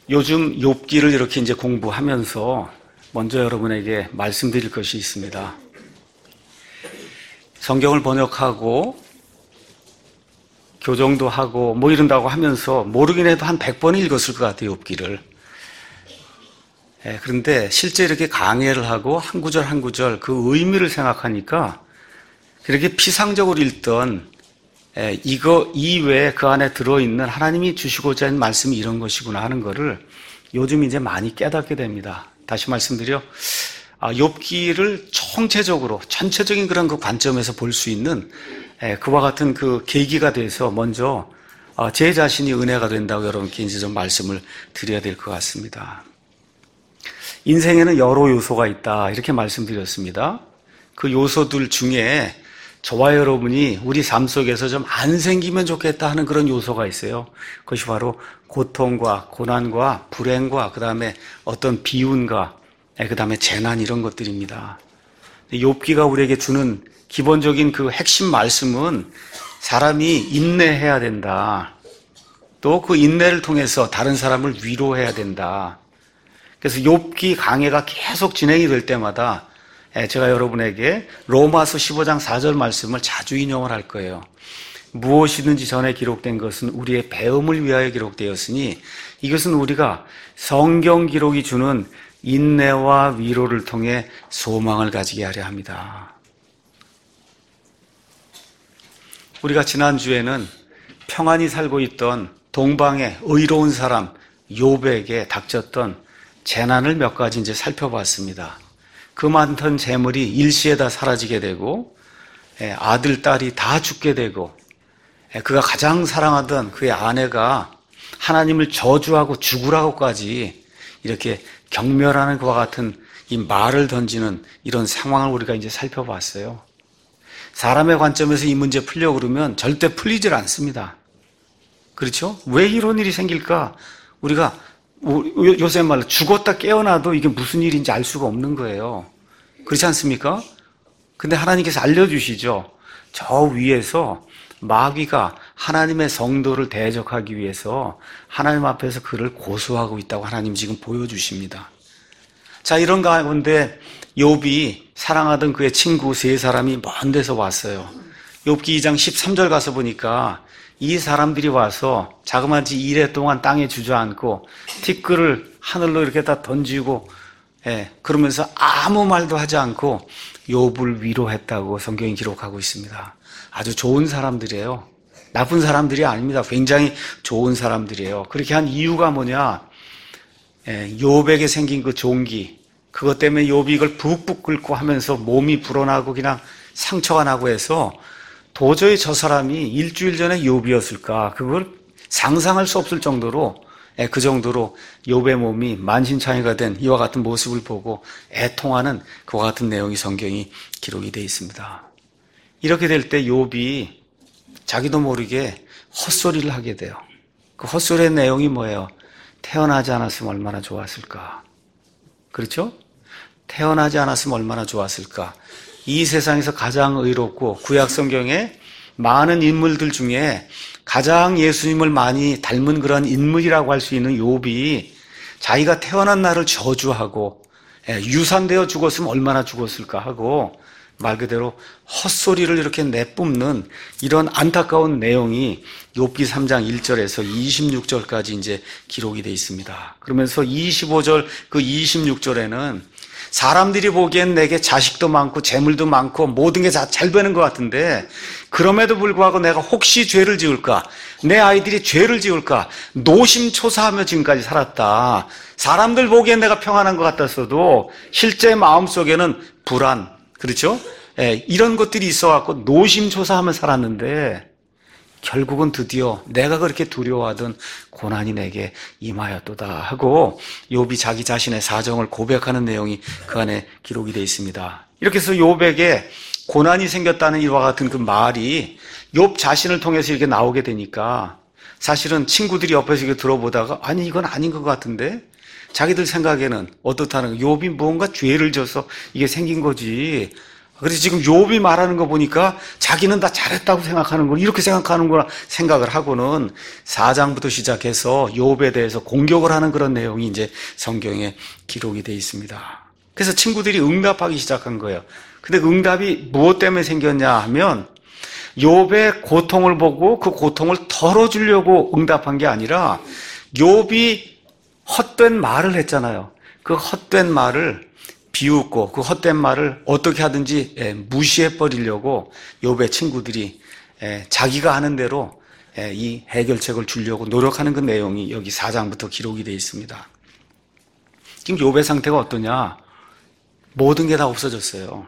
요즘 욥기를 이렇게 이제 공부하면서 먼저 여러분에게 말씀드릴 것이 있습니다. 성경을 번역하고 교정도 하고 뭐 이런다고 하면서 모르긴 해도 한 100번 읽었을 것 같아요, 욥기를. 그런데 실제 이렇게 강해를 하고 한 구절 한 구절 그 의미를 생각하니까 그렇게 피상적으로 읽던 이거 이외에 그 안에 들어있는 하나님이 주시고자 하는 말씀이 이런 것이구나 하는 거를 요즘 이제 많이 깨닫게 됩니다. 다시 말씀드려, 욥기를 총체적으로 전체적인 그런 그 관점에서 볼 수 있는 그와 같은 그 계기가 돼서 먼저 제 자신이 은혜가 된다고 여러분께 이제 좀 말씀을 드려야 될 것 같습니다. 인생에는 여러 요소가 있다 이렇게 말씀드렸습니다. 그 요소들 중에 저와 여러분이 우리 삶 속에서 좀 안 생기면 좋겠다 하는 그런 요소가 있어요. 그것이 바로 고통과 고난과 불행과 그 다음에 어떤 비운과 그 다음에 재난 이런 것들입니다. 욥기가 우리에게 주는 기본적인 그 핵심 말씀은 사람이 인내해야 된다. 또 그 인내를 통해서 다른 사람을 위로해야 된다. 그래서 욥기 강해가 계속 진행이 될 때마다 제가 여러분에게 로마서 15장 4절 말씀을 자주 인용을 할 거예요. 무엇이든지 전에 기록된 것은 우리의 배움을 위하여 기록되었으니 이것은 우리가 성경 기록이 주는 인내와 위로를 통해 소망을 가지게 하려 합니다. 우리가 지난주에는 평안히 살고 있던 동방의 의로운 사람 욥에게 닥쳤던 재난을 몇 가지 이제 살펴봤습니다. 그 많던 재물이 일시에 다 사라지게 되고 아들, 딸이 다 죽게 되고 그가 가장 사랑하던 그의 아내가 하나님을 저주하고 죽으라고까지 이렇게 경멸하는 그와 같은 이 말을 던지는 이런 상황을 우리가 이제 살펴봤어요. 사람의 관점에서 이 문제 풀려고 그러면 절대 풀리질 않습니다. 그렇죠? 왜 이런 일이 생길까? 우리가 요새 말로 죽었다 깨어나도 이게 무슨 일인지 알 수가 없는 거예요. 그렇지 않습니까? 근데 하나님께서 알려주시죠. 저 위에서 마귀가 하나님의 성도를 대적하기 위해서 하나님 앞에서 그를 고소하고 있다고 하나님 지금 보여주십니다. 자, 이런 가운데 욥이 사랑하던 그의 친구 세 사람이 먼 데서 왔어요. 욥기 2장 13절 가서 보니까 이 사람들이 와서 자그마치 이래 동안 땅에 주저앉고 티끌을 하늘로 이렇게 다 던지고 그러면서 아무 말도 하지 않고 욥을 위로했다고 성경이 기록하고 있습니다. 아주 좋은 사람들이에요. 나쁜 사람들이 아닙니다. 굉장히 좋은 사람들이에요. 그렇게 한 이유가 뭐냐? 욥에게 생긴 그 종기, 그것 때문에 욥이 이걸 북북 끓고 하면서 몸이 불어나고 그냥 상처가 나고 해서 도저히 저 사람이 일주일 전에 욥이었을까? 그걸 상상할 수 없을 정도로 그 정도로 욥의 몸이 만신창이가 된 이와 같은 모습을 보고 애통하는 그와 같은 내용이 성경이 기록이 되어 있습니다. 이렇게 될 때 욥이 자기도 모르게 헛소리를 하게 돼요. 그 헛소리의 내용이 뭐예요? 태어나지 않았으면 얼마나 좋았을까? 그렇죠? 태어나지 않았으면 얼마나 좋았을까? 이 세상에서 가장 의롭고 구약 성경에 많은 인물들 중에 가장 예수님을 많이 닮은 그런 인물이라고 할 수 있는 욥이 자기가 태어난 날을 저주하고 유산되어 죽었으면 얼마나 죽었을까 하고 말 그대로 헛소리를 이렇게 내뿜는 이런 안타까운 내용이 욥기 3장 1절에서 26절까지 이제 기록이 되어 있습니다. 그러면서 25절 그 26절에는 사람들이 보기엔 내게 자식도 많고 재물도 많고 모든 게 다 잘 되는 것 같은데 그럼에도 불구하고 내가 혹시 죄를 지을까? 내 아이들이 죄를 지을까? 노심초사하며 지금까지 살았다. 사람들 보기엔 내가 평안한 것 같았어도 실제 마음속에는 불안, 그렇죠? 이런 것들이 있어갖고 노심초사하며 살았는데 결국은 드디어 내가 그렇게 두려워하던 고난이 내게 임하였도다 하고 욥이 자기 자신의 사정을 고백하는 내용이 그 안에 기록이 되어 있습니다. 이렇게 해서 욥에게 고난이 생겼다는 이와 같은 그 말이 욥 자신을 통해서 이렇게 나오게 되니까 사실은 친구들이 옆에서 이렇게 들어보다가 아니 이건 아닌 것 같은데 자기들 생각에는 어떻다는 욥이 무언가 죄를 져서 이게 생긴 거지 그래서 지금 욥이 말하는 거 보니까 자기는 다 잘했다고 생각하는 걸 이렇게 생각하는구나 생각을 하고는 4장부터 시작해서 욥에 대해서 공격을 하는 그런 내용이 이제 성경에 기록이 되어 있습니다. 그래서 친구들이 응답하기 시작한 거예요. 근데 응답이 무엇 때문에 생겼냐 하면 욥의 고통을 보고 그 고통을 덜어주려고 응답한 게 아니라 욥이 헛된 말을 했잖아요. 그 헛된 말을 비웃고 그 헛된 말을 어떻게 하든지 무시해 버리려고 욥의 친구들이 자기가 하는 대로 이 해결책을 주려고 노력하는 그 내용이 여기 4장부터 기록이 되어 있습니다. 지금 욥의 상태가 어떠냐? 모든 게 다 없어졌어요.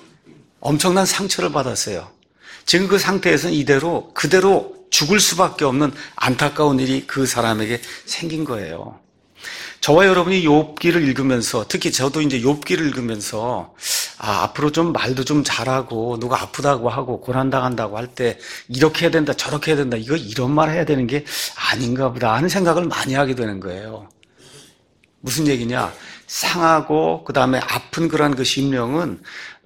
엄청난 상처를 받았어요. 지금 그 상태에서는 그대로 죽을 수밖에 없는 안타까운 일이 그 사람에게 생긴 거예요. 저와 여러분이 욥기를 읽으면서, 특히 저도 이제 욥기를 읽으면서 앞으로 좀 말도 좀 잘하고 누가 아프다고 하고 고난당한다고 할 때 이렇게 해야 된다 저렇게 해야 된다 이런 말 해야 되는 게 아닌가 보다 하는 생각을 많이 하게 되는 거예요. 무슨 얘기냐? 상하고 그 다음에 아픈 그런 그 심령은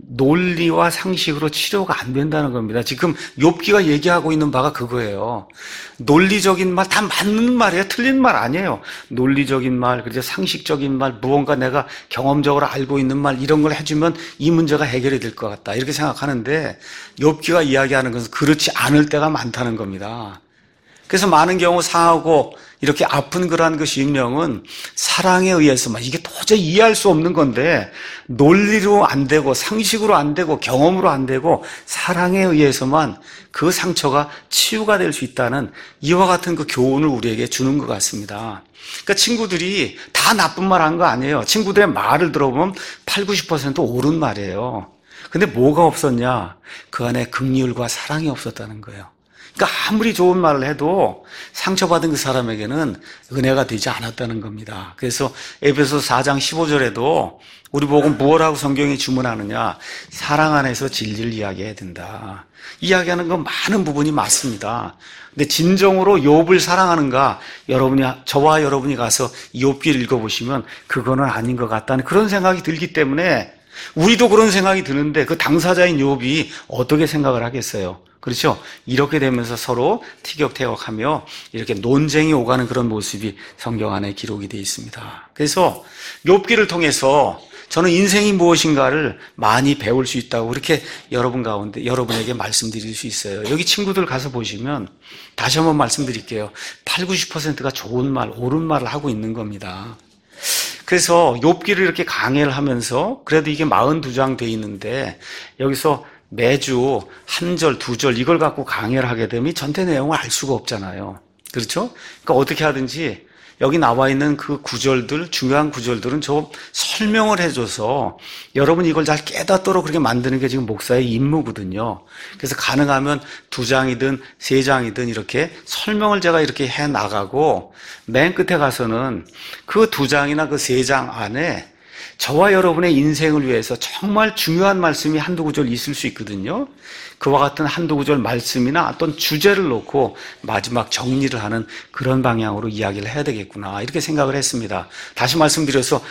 논리와 상식으로 치료가 안 된다는 겁니다. 지금 욥기가 얘기하고 있는 바가 그거예요. 논리적인 말 다 맞는 말이에요. 틀린 말 아니에요. 논리적인 말, 그리고 상식적인 말, 무언가 내가 경험적으로 알고 있는 말 이런 걸 해주면 이 문제가 해결이 될 것 같다 이렇게 생각하는데 욥기가 이야기하는 것은 그렇지 않을 때가 많다는 겁니다. 그래서 많은 경우 상하고 이렇게 아픈 그러한 그 심령은 사랑에 의해서만 이게 도저히 이해할 수 없는 건데 논리로 안 되고 상식으로 안 되고 경험으로 안 되고 사랑에 의해서만 그 상처가 치유가 될 수 있다는 이와 같은 그 교훈을 우리에게 주는 것 같습니다. 그러니까 친구들이 다 나쁜 말 한 거 아니에요. 친구들의 말을 들어보면 80, 90% 옳은 말이에요. 근데 뭐가 없었냐? 그 안에 긍휼과 사랑이 없었다는 거예요. 그러니까 아무리 좋은 말을 해도 상처받은 그 사람에게는 은혜가 되지 않았다는 겁니다. 그래서 에베소서 4장 15절에도 우리 보고 무엇라고 성경이 주문하느냐? 사랑 안에서 진리를 이야기해야 된다. 이야기하는 건 많은 부분이 맞습니다. 근데 진정으로 욥을 사랑하는가? 저와 여러분이 가서 욥기를 읽어보시면 그거는 아닌 것 같다는 그런 생각이 들기 때문에 우리도 그런 생각이 드는데 그 당사자인 욥이 어떻게 생각을 하겠어요? 그렇죠? 이렇게 되면서 서로 티격태격하며 이렇게 논쟁이 오가는 그런 모습이 성경 안에 기록이 되어 있습니다. 그래서 욥기를 통해서 저는 인생이 무엇인가를 많이 배울 수 있다고 그렇게 여러분에게 말씀드릴 수 있어요. 여기 친구들 가서 보시면 다시 한번 말씀드릴게요. 80, 90%가 좋은 말, 옳은 말을 하고 있는 겁니다. 그래서 욥기를 이렇게 강해를 하면서 그래도 이게 42장 돼 있는데 여기서 매주 한 절, 두 절 이걸 갖고 강의를 하게 되면 전체 내용을 알 수가 없잖아요. 그렇죠? 그러니까 어떻게 하든지 여기 나와 있는 그 구절들, 중요한 구절들은 좀 설명을 해줘서 여러분이 이걸 잘 깨닫도록 그렇게 만드는 게 지금 목사의 임무거든요. 그래서 가능하면 2장이든 3장이든 이렇게 설명을 제가 이렇게 해 나가고 맨 끝에 가서는 그 2장이나 그 3장 안에 저와 여러분의 인생을 위해서 정말 중요한 말씀이 한두 구절 있을 수 있거든요. 그와 같은 한두 구절 말씀이나 어떤 주제를 놓고 마지막 정리를 하는 그런 방향으로 이야기를 해야 되겠구나 이렇게 생각을 했습니다. 다시 말씀드려서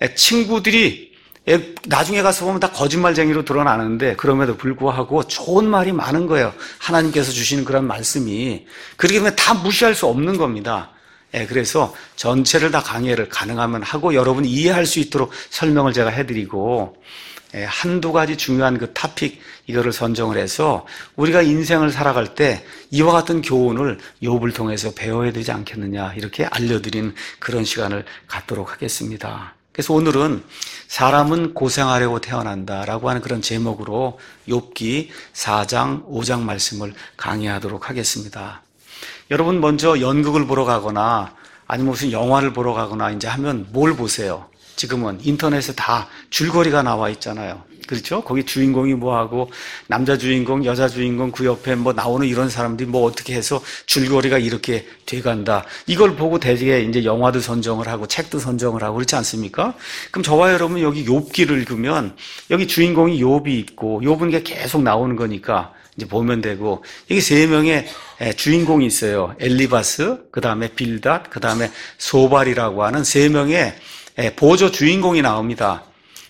친구들이 나중에 가서 보면 다 거짓말쟁이로 드러나는데 그럼에도 불구하고 좋은 말이 많은 거예요. 하나님께서 주시는 그런 말씀이. 그렇기 때문에 다 무시할 수 없는 겁니다. 그래서 전체를 다 강의를 가능하면 하고 여러분이 이해할 수 있도록 설명을 제가 해드리고 한두 가지 중요한 그 토픽 이거를 선정을 해서 우리가 인생을 살아갈 때 이와 같은 교훈을 욥을 통해서 배워야 되지 않겠느냐 이렇게 알려드리는 그런 시간을 갖도록 하겠습니다. 그래서 오늘은 사람은 고생하려고 태어난다라고 하는 그런 제목으로 욥기 4장, 5장 말씀을 강의하도록 하겠습니다. 여러분 먼저 연극을 보러 가거나 아니면 무슨 영화를 보러 가거나 이제 하면 뭘 보세요? 지금은 인터넷에 다 줄거리가 나와 있잖아요. 그렇죠? 거기 주인공이 뭐하고 남자 주인공, 여자 주인공 그 옆에 뭐 나오는 이런 사람들이 뭐 어떻게 해서 줄거리가 이렇게 돼간다. 이걸 보고 대개 이제 영화도 선정을 하고 책도 선정을 하고 그렇지 않습니까? 그럼 저와 여러분 여기 욥기를 읽으면 여기 주인공이 욥이 있고 욥은 게 계속 나오는 거니까 이제 보면 되고 여기 3명의 주인공이 있어요. 엘리바스, 그 다음에 빌닷, 그 다음에 소발이라고 하는 3명의 보조 주인공이 나옵니다.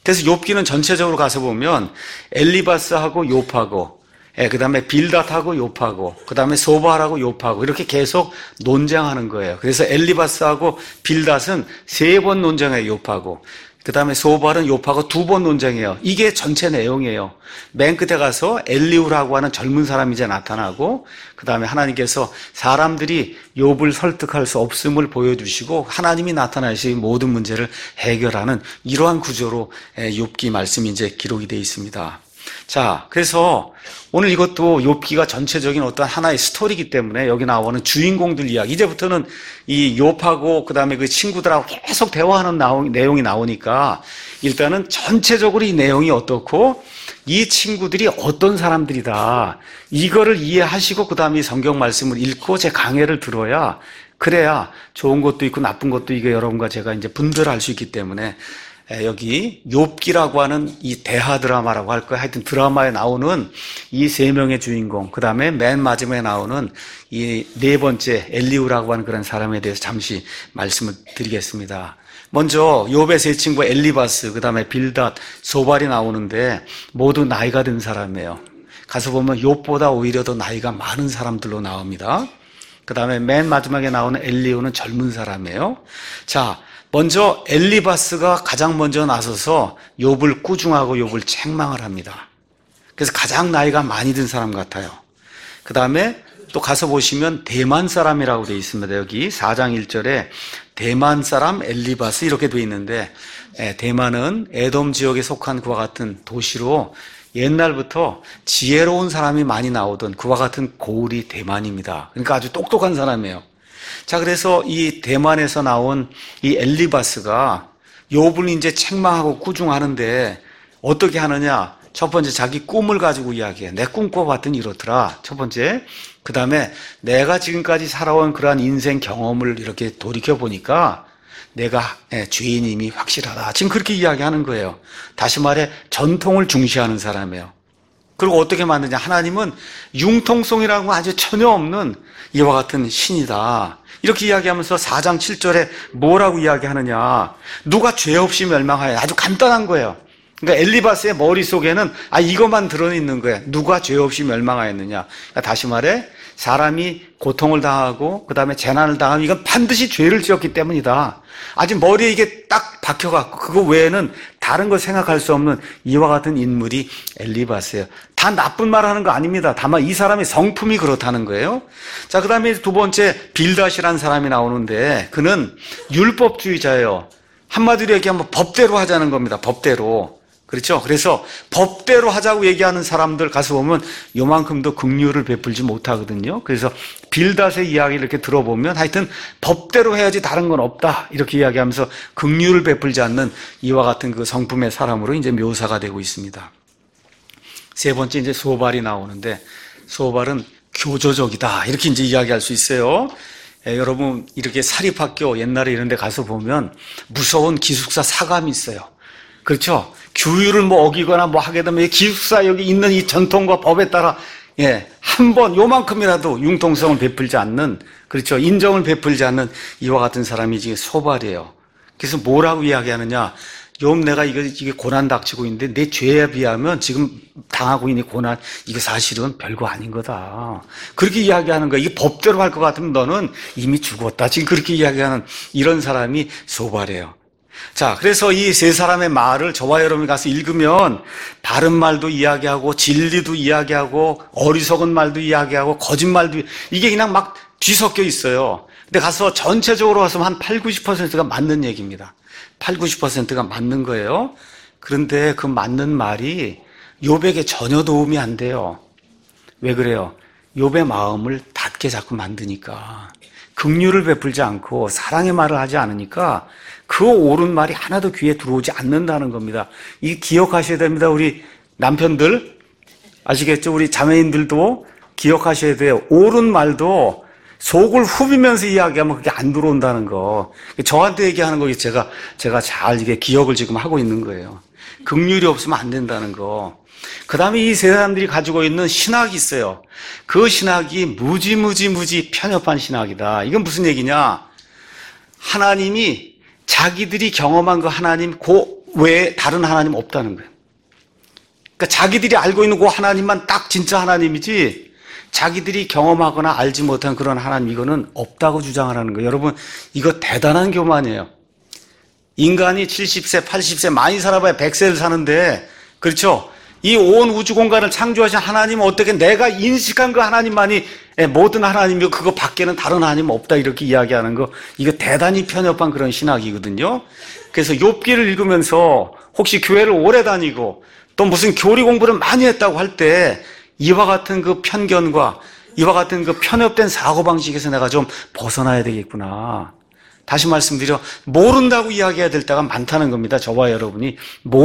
그래서 욥기는 전체적으로 가서 보면 엘리바스하고 욥하고, 그 다음에 빌닷하고 욥하고, 그 다음에 소발하고 욥하고 이렇게 계속 논쟁하는 거예요. 그래서 엘리바스하고 빌닷은 3번 논쟁해요, 욥하고. 그 다음에 소발은 욥하고 2번 논쟁해요. 이게 전체 내용이에요. 맨 끝에 가서 엘리후라고 하는 젊은 사람이 이제 나타나고, 그 다음에 하나님께서 사람들이 욥을 설득할 수 없음을 보여주시고 하나님이 나타나시 모든 문제를 해결하는 이러한 구조로 욥기 말씀이 이제 기록이 되어 있습니다. 자, 그래서 오늘 이것도 욥기가 전체적인 어떤 하나의 스토리이기 때문에 여기 나오는 주인공들 이야기, 이제부터는 이 욥하고 그 다음에 그 친구들하고 계속 대화하는 내용이 나오니까 일단은 전체적으로 이 내용이 어떻고 이 친구들이 어떤 사람들이다, 이거를 이해하시고 그 다음에 성경 말씀을 읽고 제 강해를 들어야, 그래야 좋은 것도 있고 나쁜 것도 이게 여러분과 제가 이제 분별할 수 있기 때문에 여기 욥기라고 하는 이 대하 드라마라고 할 거예요. 하여튼 드라마에 나오는 이 3명의 주인공, 그 다음에 맨 마지막에 나오는 이 4번째 엘리후라고 하는 그런 사람에 대해서 잠시 말씀을 드리겠습니다. 먼저 욥의 3친구 엘리바스, 그 다음에 빌닷, 소발이 나오는데 모두 나이가 든 사람이에요. 가서 보면 욥보다 오히려 더 나이가 많은 사람들로 나옵니다. 그 다음에 맨 마지막에 나오는 엘리후는 젊은 사람이에요. 자, 먼저 엘리바스가 가장 먼저 나서서 욥을 꾸중하고 욥을 책망을 합니다. 그래서 가장 나이가 많이 든 사람 같아요. 그 다음에 또 가서 보시면 대만 사람이라고 되어 있습니다. 여기 4장 1절에 대만 사람 엘리바스 이렇게 되어 있는데, 대만은 에돔 지역에 속한 그와 같은 도시로 옛날부터 지혜로운 사람이 많이 나오던 그와 같은 고을이 대만입니다. 그러니까 아주 똑똑한 사람이에요. 자, 그래서 이 대만에서 나온 이 엘리바스가 욥을 이제 책망하고 꾸중하는데 어떻게 하느냐? 첫 번째, 자기 꿈을 가지고 이야기해. 내 꿈 꿔봤더니 이렇더라. 첫 번째. 그 다음에 내가 지금까지 살아온 그러한 인생 경험을 이렇게 돌이켜보니까 내가 죄인임이 확실하다. 지금 그렇게 이야기하는 거예요. 다시 말해 전통을 중시하는 사람이에요. 그리고 어떻게 만드냐? 하나님은 융통성이라고 아주 전혀 없는 이와 같은 신이다. 이렇게 이야기하면서 4장 7절에 뭐라고 이야기하느냐? 누가 죄 없이 멸망하여. 아주 간단한 거예요. 그러니까 엘리바스의 머릿속에는 이것만 들어있는 거예요. 누가 죄 없이 멸망하였느냐? 그러니까 다시 말해 사람이 고통을 당하고 그 다음에 재난을 당하면 이건 반드시 죄를 지었기 때문이다. 아직 머리에 이게 딱 박혀갖고 그거 외에는 다른 걸 생각할 수 없는 이와 같은 인물이 엘리바스예요. 다 나쁜 말 하는 거 아닙니다. 다만 이 사람의 성품이 그렇다는 거예요. 자, 그 다음에 2번째 빌닷이라는 사람이 나오는데 그는 율법주의자예요. 한마디로 얘기하면 법대로 하자는 겁니다. 법대로. 그렇죠? 그래서 법대로 하자고 얘기하는 사람들 가서 보면 요만큼도 긍휼을 베풀지 못하거든요. 그래서 빌닷의 이야기를 이렇게 들어보면 하여튼 법대로 해야지 다른 건 없다. 이렇게 이야기하면서 긍휼을 베풀지 않는 이와 같은 그 성품의 사람으로 이제 묘사가 되고 있습니다. 3번째 이제 소발이 나오는데 소발은 교조적이다. 이렇게 이제 이야기할 수 있어요. 여러분 이렇게 사립학교 옛날에 이런 데 가서 보면 무서운 기숙사 사감이 있어요. 그렇죠? 규율을 뭐 어기거나 뭐 하게 되면 기숙사 여기 있는 이 전통과 법에 따라 한 번 요만큼이라도 융통성을 베풀지 않는, 그렇죠? 인정을 베풀지 않는 이와 같은 사람이 지금 소발이에요. 그래서 뭐라고 이야기하느냐? 욥 내가 이게 고난 닥치고 있는데 내 죄에 비하면 지금 당하고 있는 고난 이거 사실은 별거 아닌 거다. 그렇게 이야기하는 거야. 이게 법대로 할 것 같으면 너는 이미 죽었다. 지금 그렇게 이야기하는 이런 사람이 소발이에요. 자, 그래서 이 3사람의 말을 저와 여러분이 가서 읽으면 바른 말도 이야기하고 진리도 이야기하고 어리석은 말도 이야기하고 거짓말도 이게 그냥 막 뒤섞여 있어요. 근데 가서 전체적으로 가서 한 8, 90%가 맞는 얘기입니다. 8, 90%가 맞는 거예요. 그런데 그 맞는 말이 욥에게 전혀 도움이 안 돼요. 왜 그래요? 욥의 마음을 닫게 자꾸 만드니까. 긍휼을 베풀지 않고 사랑의 말을 하지 않으니까 그 옳은 말이 하나도 귀에 들어오지 않는다는 겁니다. 이 기억하셔야 됩니다. 우리 남편들 아시겠죠? 우리 자매인들도 기억하셔야 돼요. 옳은 말도 속을 후비면서 이야기하면 그게 안 들어온다는 거. 저한테 얘기하는 거 제가 잘 이게 기억을 지금 하고 있는 거예요. 긍휼이 없으면 안 된다는 거. 그 다음에 이 3사람들이 가지고 있는 신학이 있어요. 그 신학이 무지 편협한 신학이다. 이건 무슨 얘기냐? 하나님이 자기들이 경험한 그 하나님, 외에 다른 하나님 없다는 거예요. 그러니까 자기들이 알고 있는 그 하나님만 딱 진짜 하나님이지 자기들이 경험하거나 알지 못한 그런 하나님 이거는 없다고 주장하라는 거예요. 여러분 이거 대단한 교만이에요. 인간이 70세, 80세 많이 살아봐야 100세를 사는데 그렇죠? 이 온 우주 공간을 창조하신 하나님은 어떻게 내가 인식한 그 하나님만이 모든 하나님이고 그거 밖에는 다른 하나님은 없다 이렇게 이야기하는 거 이거 대단히 편협한 그런 신학이거든요. 그래서 욥기를 읽으면서 혹시 교회를 오래 다니고 또 무슨 교리 공부를 많이 했다고 할 때 이와 같은 그 편견과 이와 같은 그 편협된 사고방식에서 내가 좀 벗어나야 되겠구나. 다시 말씀드려 모른다고 이야기해야 될 때가 많다는 겁니다. 저와 여러분이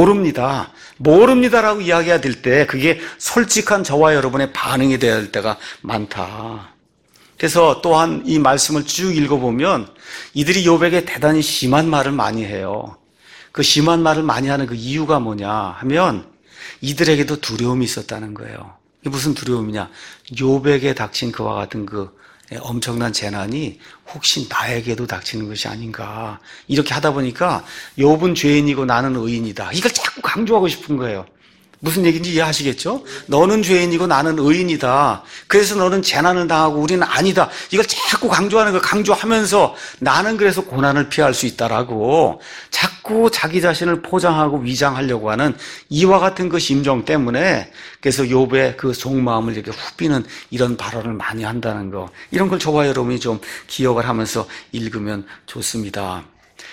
모릅니다라고 이야기해야 될 때 그게 솔직한 저와 여러분의 반응이 되어야 할 때가 많다. 그래서 또한 이 말씀을 쭉 읽어보면 이들이 욥에게 대단히 심한 말을 많이 해요. 그 심한 말을 많이 하는 그 이유가 뭐냐 하면 이들에게도 두려움이 있었다는 거예요. 이게 무슨 두려움이냐? 욥에게 닥친 그와 같은 그 엄청난 재난이 혹시 나에게도 닥치는 것이 아닌가. 이렇게 하다 보니까 욥은 죄인이고 나는 의인이다. 이걸 자꾸 강조하고 싶은 거예요. 무슨 얘기인지 이해하시겠죠? 너는 죄인이고 나는 의인이다. 그래서 너는 재난을 당하고 우리는 아니다. 이걸 자꾸 강조하는 거 강조하면서 나는 그래서 고난을 피할 수 있다라고 자꾸 자기 자신을 포장하고 위장하려고 하는 이와 같은 그 심정 때문에 그래서 욥의 그 속마음을 이렇게 후비는 이런 발언을 많이 한다는 거. 이런 걸 저와 여러분이 좀 기억을 하면서 읽으면 좋습니다.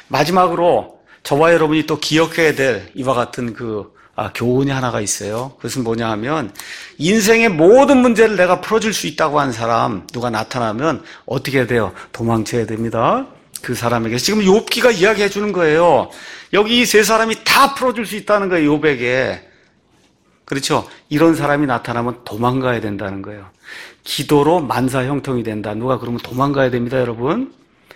마지막으로 저와 여러분이 또 기억해야 될 이와 같은 교훈이 하나가 있어요. 그것은 뭐냐 하면 인생의 모든 문제를 내가 풀어줄 수 있다고 한 사람 누가 나타나면 어떻게 해야 돼요? 도망쳐야 됩니다. 그 사람에게 지금 욥기가 이야기해 주는 거예요. 여기 이 세 사람이 다 풀어줄 수 있다는 거예요. 욥에게. 그렇죠? 이런 사람이 나타나면 도망가야 된다는 거예요. 기도로 만사 형통이 된다. 누가 그러면 도망가야 됩니다. 여러분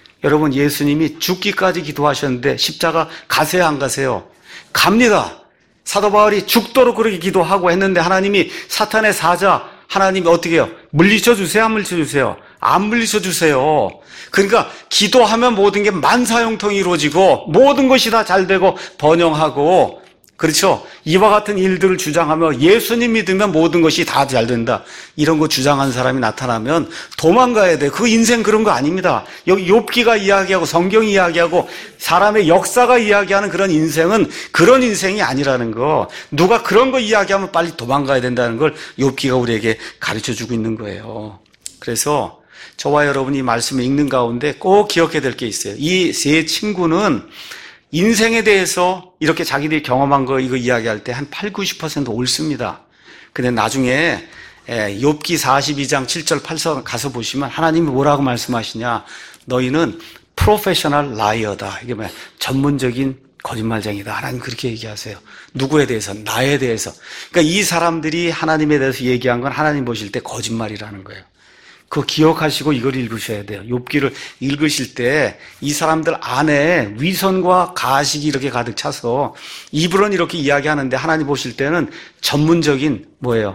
예수님이 죽기까지 기도하셨는데 십자가 가세요 안 가세요? 갑니다. 사도 바울이 죽도록 그렇게 기도하고 했는데 하나님이 사탄의 사자 하나님이 어떻게 해요? 물리쳐 주세요? 안 물리쳐 주세요? 안 물리쳐 주세요. 그러니까 기도하면 모든 게 만사형통이 이루어지고 모든 것이 다 잘 되고 번영하고 그렇죠? 이와 같은 일들을 주장하며 예수님 믿으면 모든 것이 다 잘 된다. 이런 거 주장한 사람이 나타나면 도망가야 돼. 그 인생 그런 거 아닙니다. 여기 욥기가 이야기하고 성경이 이야기하고 사람의 역사가 이야기하는 그런 인생은 그런 인생이 아니라는 거. 누가 그런 거 이야기하면 빨리 도망가야 된다는 걸 욥기가 우리에게 가르쳐주고 있는 거예요. 그래서 저와 여러분이 말씀을 읽는 가운데 꼭 기억해야 될 게 있어요. 이 세 친구는 인생에 대해서 이렇게 자기들이 경험한 거 이거 이야기할 때 한 80, 90% 옳습니다. 근데 나중에 욥기 42장 7절 8절 가서 보시면 하나님이 뭐라고 말씀하시냐. 너희는 프로페셔널 라이어다. 이게 뭐야? 전문적인 거짓말쟁이다. 하나님 그렇게 얘기하세요. 누구에 대해서? 나에 대해서. 그러니까 이 사람들이 하나님에 대해서 얘기한 건 하나님 보실 때 거짓말이라는 거예요. 그거 기억하시고 이걸 읽으셔야 돼요. 욥기를 읽으실 때 이 사람들 안에 위선과 가식이 이렇게 가득 차서 입으로는 이렇게 이야기하는데 하나님 보실 때는 전문적인 뭐예요?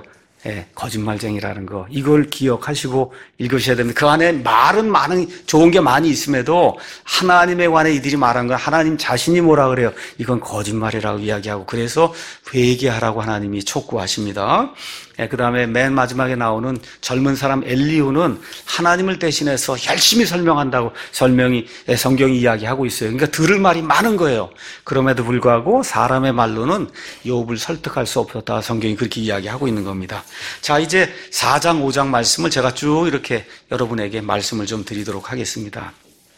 거짓말쟁이라는 거. 이걸 기억하시고 읽으셔야 됩니다. 그 안에 말은 많은 좋은 게 많이 있음에도 하나님에 관해 이들이 말한 건 하나님 자신이 뭐라 그래요? 이건 거짓말이라고 이야기하고 그래서 회개하라고 하나님이 촉구하십니다. 그 다음에 맨 마지막에 나오는 젊은 사람 엘리후는 하나님을 대신해서 열심히 설명한다고 성경이 이야기하고 있어요. 그러니까 들을 말이 많은 거예요. 그럼에도 불구하고 사람의 말로는 욥을 설득할 수 없었다. 성경이 그렇게 이야기하고 있는 겁니다. 자, 이제 4장, 5장 말씀을 제가 쭉 이렇게 여러분에게 말씀을 좀 드리도록 하겠습니다.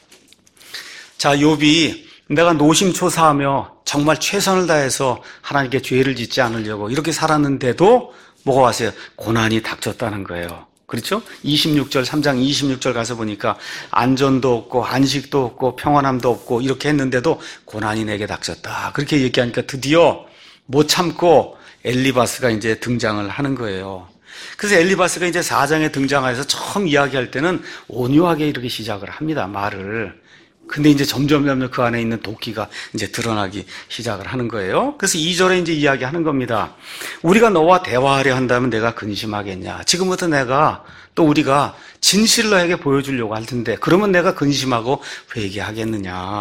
자, 욥이 내가 노심초사하며 정말 최선을 다해서 하나님께 죄를 짓지 않으려고 이렇게 살았는데도 뭐가 왔어요? 고난이 닥쳤다는 거예요. 그렇죠? 26절, 3장 26절 가서 보니까 안전도 없고 안식도 없고 평안함도 없고 이렇게 했는데도 고난이 내게 닥쳤다. 그렇게 얘기하니까 드디어 못 참고 엘리바스가 이제 등장을 하는 거예요. 그래서 엘리바스가 이제 4장에 등장해서 처음 이야기할 때는 온유하게 이렇게 시작을 합니다. 말을. 근데 이제 점점 그 안에 있는 도끼가 이제 드러나기 시작을 하는 거예요. 그래서 2절에 이제 이야기하는 겁니다. 우리가 너와 대화하려 한다면 내가 근심하겠냐. 지금부터 우리가 진실을 너에게 보여주려고 할 텐데, 그러면 내가 근심하고 회개하겠느냐.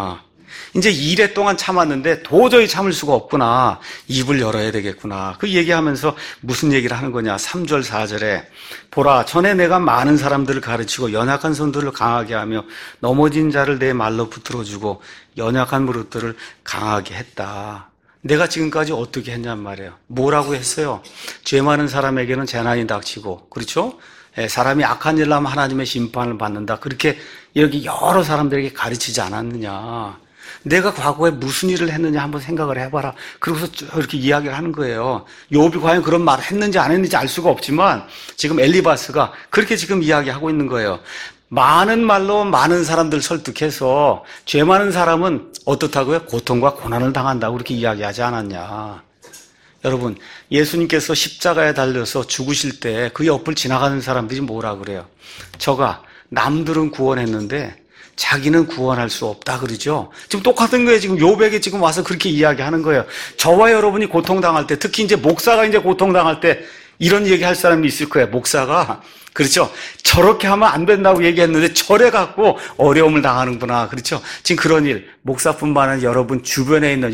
이제 2회 동안 참았는데 도저히 참을 수가 없구나. 입을 열어야 되겠구나. 그 얘기하면서 무슨 얘기를 하는 거냐. 3절, 4절에 보라, 전에 내가 많은 사람들을 가르치고 연약한 손들을 강하게 하며 넘어진 자를 내 말로 붙들어주고 연약한 무릇들을 강하게 했다. 내가 지금까지 어떻게 했냔 말이에요. 뭐라고 했어요? 죄 많은 사람에게는 재난이 닥치고, 그렇죠? 사람이 악한 일을 하면 하나님의 심판을 받는다. 그렇게 여기 여러 사람들에게 가르치지 않았느냐. 내가 과거에 무슨 일을 했느냐 한번 생각을 해봐라. 그러고서 이렇게 이야기를 하는 거예요. 욥이 과연 그런 말을 했는지 안 했는지 알 수가 없지만 지금 엘리바스가 그렇게 지금 이야기하고 있는 거예요. 많은 말로 많은 사람들 설득해서 죄 많은 사람은 어떻다고요? 고통과 고난을 당한다고 그렇게 이야기하지 않았냐. 여러분, 예수님께서 십자가에 달려서 죽으실 때 그 옆을 지나가는 사람들이 뭐라 그래요? 저가 남들은 구원했는데 자기는 구원할 수 없다 그러죠. 지금 똑같은 거예요. 지금 욥에게 지금 와서 그렇게 이야기하는 거예요. 저와 여러분이 고통당할 때, 특히 이제 목사가 이제 고통당할 때 이런 얘기할 사람이 있을 거예요. 목사가 그렇죠. 저렇게 하면 안 된다고 얘기했는데 저래 갖고 어려움을 당하는구나. 그렇죠. 지금 그런 일, 목사뿐만 아니라 여러분 주변에 있는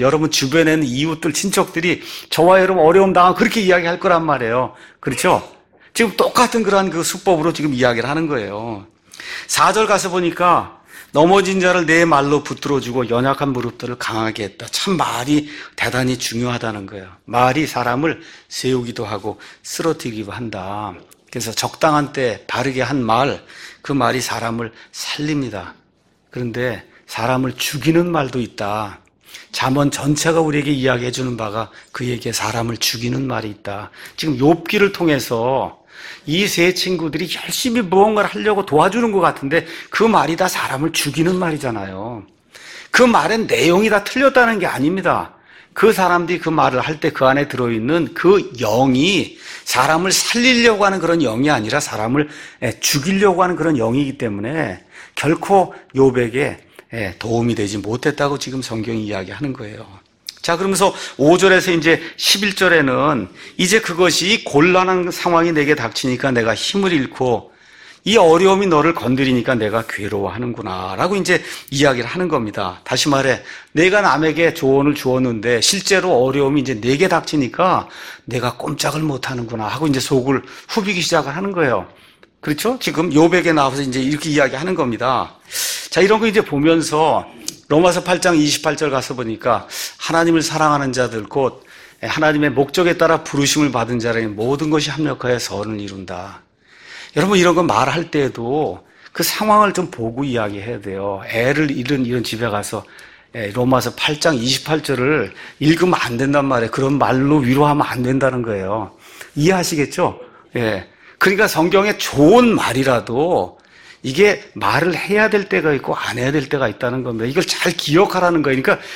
이웃들, 친척들이 저와 여러분 어려움 당하면 그렇게 이야기할 거란 말이에요. 그렇죠. 지금 똑같은 그러한 그 수법으로 지금 이야기를 하는 거예요. 4절 가서 보니까 넘어진 자를 내 말로 붙들어주고 연약한 무릎들을 강하게 했다. 참 말이 대단히 중요하다는 거예요. 말이 사람을 세우기도 하고 쓰러뜨리기도 한다. 그래서 적당한 때 바르게 한 말, 그 말이 사람을 살립니다. 그런데 사람을 죽이는 말도 있다. 잠언 전체가 우리에게 이야기해 주는 바가 그에게 사람을 죽이는 말이 있다. 지금 욥기를 통해서 이 세 친구들이 열심히 무언가를 하려고 도와주는 것 같은데 그 말이 다 사람을 죽이는 말이잖아요. 그 말의 내용이 다 틀렸다는 게 아닙니다. 그 사람들이 그 말을 할 때 그 안에 들어있는 그 영이 사람을 살리려고 하는 그런 영이 아니라 사람을 죽이려고 하는 그런 영이기 때문에 결코 욥에게 도움이 되지 못했다고 지금 성경이 이야기하는 거예요. 자, 그러면서 5절에서 이제 11절에는 이제 그것이 곤란한 상황이 내게 닥치니까 내가 힘을 잃고 이 어려움이 너를 건드리니까 내가 괴로워하는구나 라고 이제 이야기를 하는 겁니다. 다시 말해 내가 남에게 조언을 주었는데 실제로 어려움이 이제 내게 닥치니까 내가 꼼짝을 못하는구나 하고 이제 속을 후비기 시작을 하는 거예요. 그렇죠? 지금 욥에게 나와서 이제 이렇게 이야기하는 겁니다. 자, 이런 거 이제 보면서 로마서 8장 28절 가서 보니까 하나님을 사랑하는 자들 곧 하나님의 목적에 따라 부르심을 받은 자라면 모든 것이 합력하여 선을 이룬다. 여러분 이런 거 말할 때에도 그 상황을 좀 보고 이야기해야 돼요. 애를 잃은 이런 집에 가서 로마서 8장 28절을 읽으면 안 된단 말이에요. 그런 말로 위로하면 안 된다는 거예요. 이해하시겠죠? 예. 그러니까 성경에 좋은 말이라도 이게 말을 해야 될 때가 있고 안 해야 될 때가 있다는 겁니다. 이걸 잘 기억하라는 거예요. 그러니까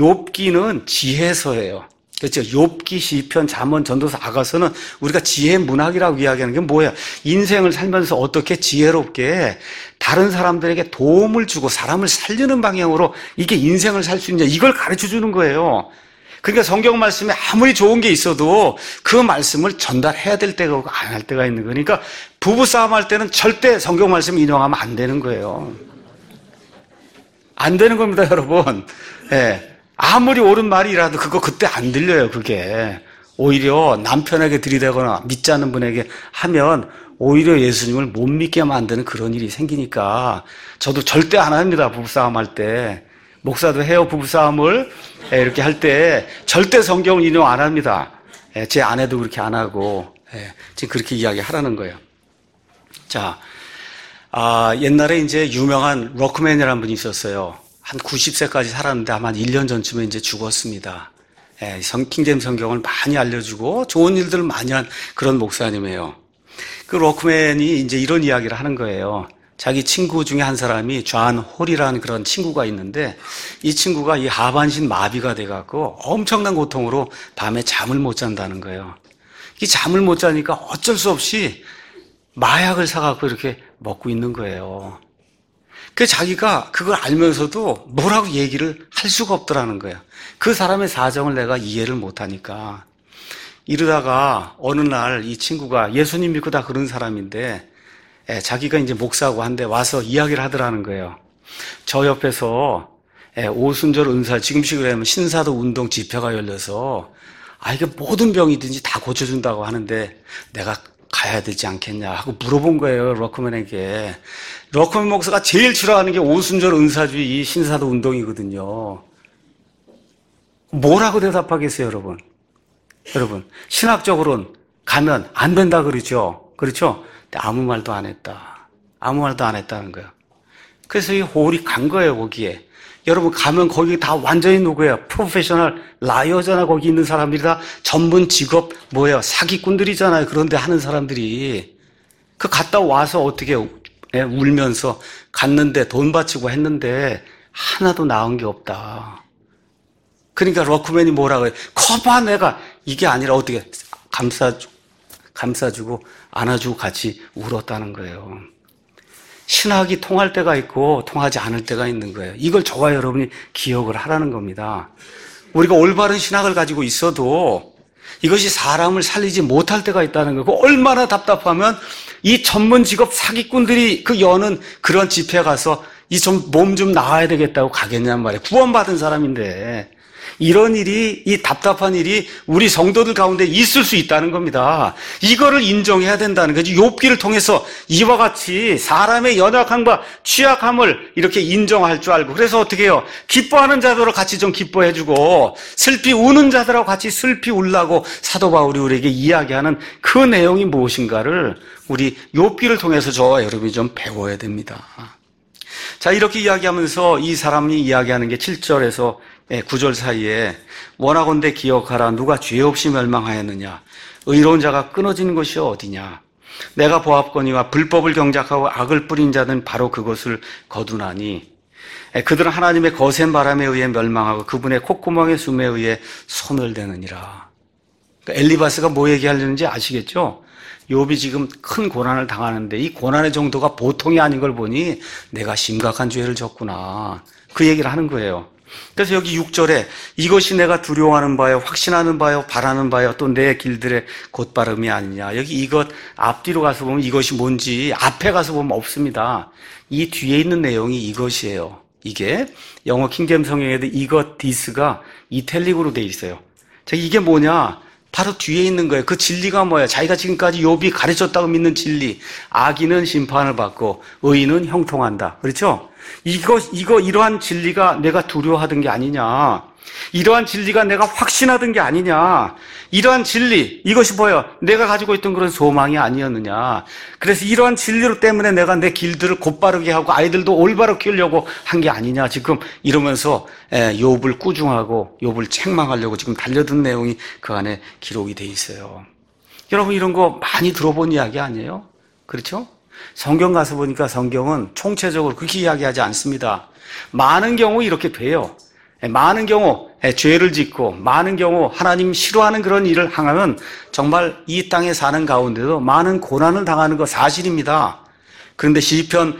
욥기는 지혜서예요. 그렇죠. 욥기, 시편, 잠언, 전도서, 아가서는 우리가 지혜 문학이라고 이야기하는 게 뭐예요? 인생을 살면서 어떻게 지혜롭게 다른 사람들에게 도움을 주고 사람을 살리는 방향으로 이게 인생을 살 수 있냐 이걸 가르쳐 주는 거예요. 그러니까 성경 말씀에 아무리 좋은 게 있어도 그 말씀을 전달해야 될 때가 있고 안 할 때가 있는 거니까 부부싸움 할 때는 절대 성경 말씀 인용하면 안 되는 거예요. 안 되는 겁니다, 여러분. 예. 아무리 옳은 말이라도 그거 그때 안 들려요, 그게. 오히려 남편에게 들이대거나 믿지 않는 분에게 하면 오히려 예수님을 못 믿게 만드는 그런 일이 생기니까 저도 절대 안 합니다, 부부싸움 할 때. 목사도 해요, 부부싸움을. 이렇게 할 때 절대 성경을 인용 안 합니다. 제 아내도 그렇게 안 하고 지금 그렇게 이야기하라는 거예요. 자, 옛날에 이제 유명한 록맨이라는 분이 있었어요. 한 90세까지 살았는데 아마 한 1년 전쯤에 이제 죽었습니다. 킹제임 성경을 많이 알려주고 좋은 일들을 많이 한 그런 목사님이에요. 그 록맨이 이제 이런 이야기를 하는 거예요. 자기 친구 중에 한 사람이 존 홀이라는 그런 친구가 있는데 이 친구가 이 하반신 마비가 돼갖고 엄청난 고통으로 밤에 잠을 못 잔다는 거예요. 이 잠을 못 자니까 어쩔 수 없이 마약을 사갖고 이렇게 먹고 있는 거예요. 그 자기가 그걸 알면서도 뭐라고 얘기를 할 수가 없더라는 거예요. 그 사람의 사정을 내가 이해를 못하니까. 이러다가 어느 날 이 친구가 예수님 믿고 다 그런 사람인데 자기가 이제 목사고 한데 와서 이야기를 하더라는 거예요. 저 옆에서 오순절 은사, 지금식으로 하면 신사도 운동 집회가 열려서 이게 모든 병이든지 다 고쳐준다고 하는데 내가 가야 되지 않겠냐 하고 물어본 거예요, 러커맨에게. 러커맨 목사가 제일 싫어하는 게 오순절 은사주의 이 신사도 운동이거든요. 뭐라고 대답하겠어요, 여러분? 여러분, 신학적으로는 가면 안 된다 그러죠? 그렇죠? 근데 아무 말도 안 했다. 아무 말도 안 했다는 거예요. 그래서 이 홀이 간 거예요, 거기에. 여러분, 가면 거기 다 완전히 누구예요? 프로페셔널 라이어잖아. 거기 있는 사람들이 다 전문 직업, 사기꾼들이잖아요. 그런데 하는 사람들이. 갔다 와서 어떻게 울면서 갔는데 돈 바치고 했는데 하나도 나은 게 없다. 그러니까 러크맨이 뭐라고 해요? 커봐, 내가. 이게 아니라 어떻게 감싸주고 안아주고 같이 울었다는 거예요. 신학이 통할 때가 있고 통하지 않을 때가 있는 거예요. 이걸 저와 여러분이 기억을 하라는 겁니다. 우리가 올바른 신학을 가지고 있어도 이것이 사람을 살리지 못할 때가 있다는 거고, 얼마나 답답하면 이 전문 직업 사기꾼들이 여는 그런 집회에 가서 몸 좀 나아야 되겠다고 가겠냔 말이에요. 구원받은 사람인데. 이런 일이, 이 답답한 일이 우리 성도들 가운데 있을 수 있다는 겁니다. 이거를 인정해야 된다는 거지. 욥기를 통해서 이와 같이 사람의 연약함과 취약함을 이렇게 인정할 줄 알고, 그래서 어떻게 해요? 기뻐하는 자들하고 같이 좀 기뻐해주고 슬피 우는 자들하고 같이 슬피 울라고 사도 바울이 우리에게 이야기하는 그 내용이 무엇인가를 우리 욥기를 통해서 저와 여러분이 좀 배워야 됩니다. 자, 이렇게 이야기하면서 이 사람이 이야기하는 게 7절에서 9절 사이에 원하건대 기억하라. 누가 죄 없이 멸망하였느냐. 의로운 자가 끊어지는 것이 어디냐. 내가 보았거니와 불법을 경작하고 악을 뿌린 자는 바로 그것을 거두나니 그들은 하나님의 거센 바람에 의해 멸망하고 그분의 콧구멍의 숨에 의해 소멸되느니라. 그러니까 엘리바스가 뭐 얘기하려는지 아시겠죠? 욥이 지금 큰 고난을 당하는데 이 고난의 정도가 보통이 아닌 걸 보니 내가 심각한 죄를 졌구나. 그 얘기를 하는 거예요. 그래서 여기 6절에 이것이 내가 두려워하는 바요, 확신하는 바요, 바라는 바요, 또 내 길들의 곧바름이 아니냐. 여기 이것 앞뒤로 가서 보면 이것이 뭔지 앞에 가서 보면 없습니다. 이 뒤에 있는 내용이 이것이에요. 이게 영어 킹제임스 성경에도 이것 디스가 이탈릭으로 돼 있어요. 자, 이게 뭐냐? 바로 뒤에 있는 거예요. 그 진리가 뭐예요? 자기가 지금까지 욥이 가르쳤다고 믿는 진리. 악인은 심판을 받고 의인은 형통한다. 그렇죠? 이러한 진리가 내가 두려워하던 게 아니냐. 이러한 진리가 내가 확신하던 게 아니냐. 이러한 진리, 이것이 뭐예요? 내가 가지고 있던 그런 소망이 아니었느냐. 그래서 이러한 진리로 때문에 내가 내 길들을 곧바르게 하고 아이들도 올바로 키우려고 한 게 아니냐. 지금 이러면서 욥을 꾸중하고 욥을 책망하려고 지금 달려든 내용이 그 안에 기록이 돼 있어요. 여러분, 이런 거 많이 들어본 이야기 아니에요? 그렇죠? 성경 가서 보니까 성경은 총체적으로 그렇게 이야기하지 않습니다. 많은 경우 이렇게 돼요. 많은 경우 죄를 짓고 많은 경우 하나님 싫어하는 그런 일을 행하면 정말 이 땅에 사는 가운데도 많은 고난을 당하는 거 사실입니다. 그런데 시편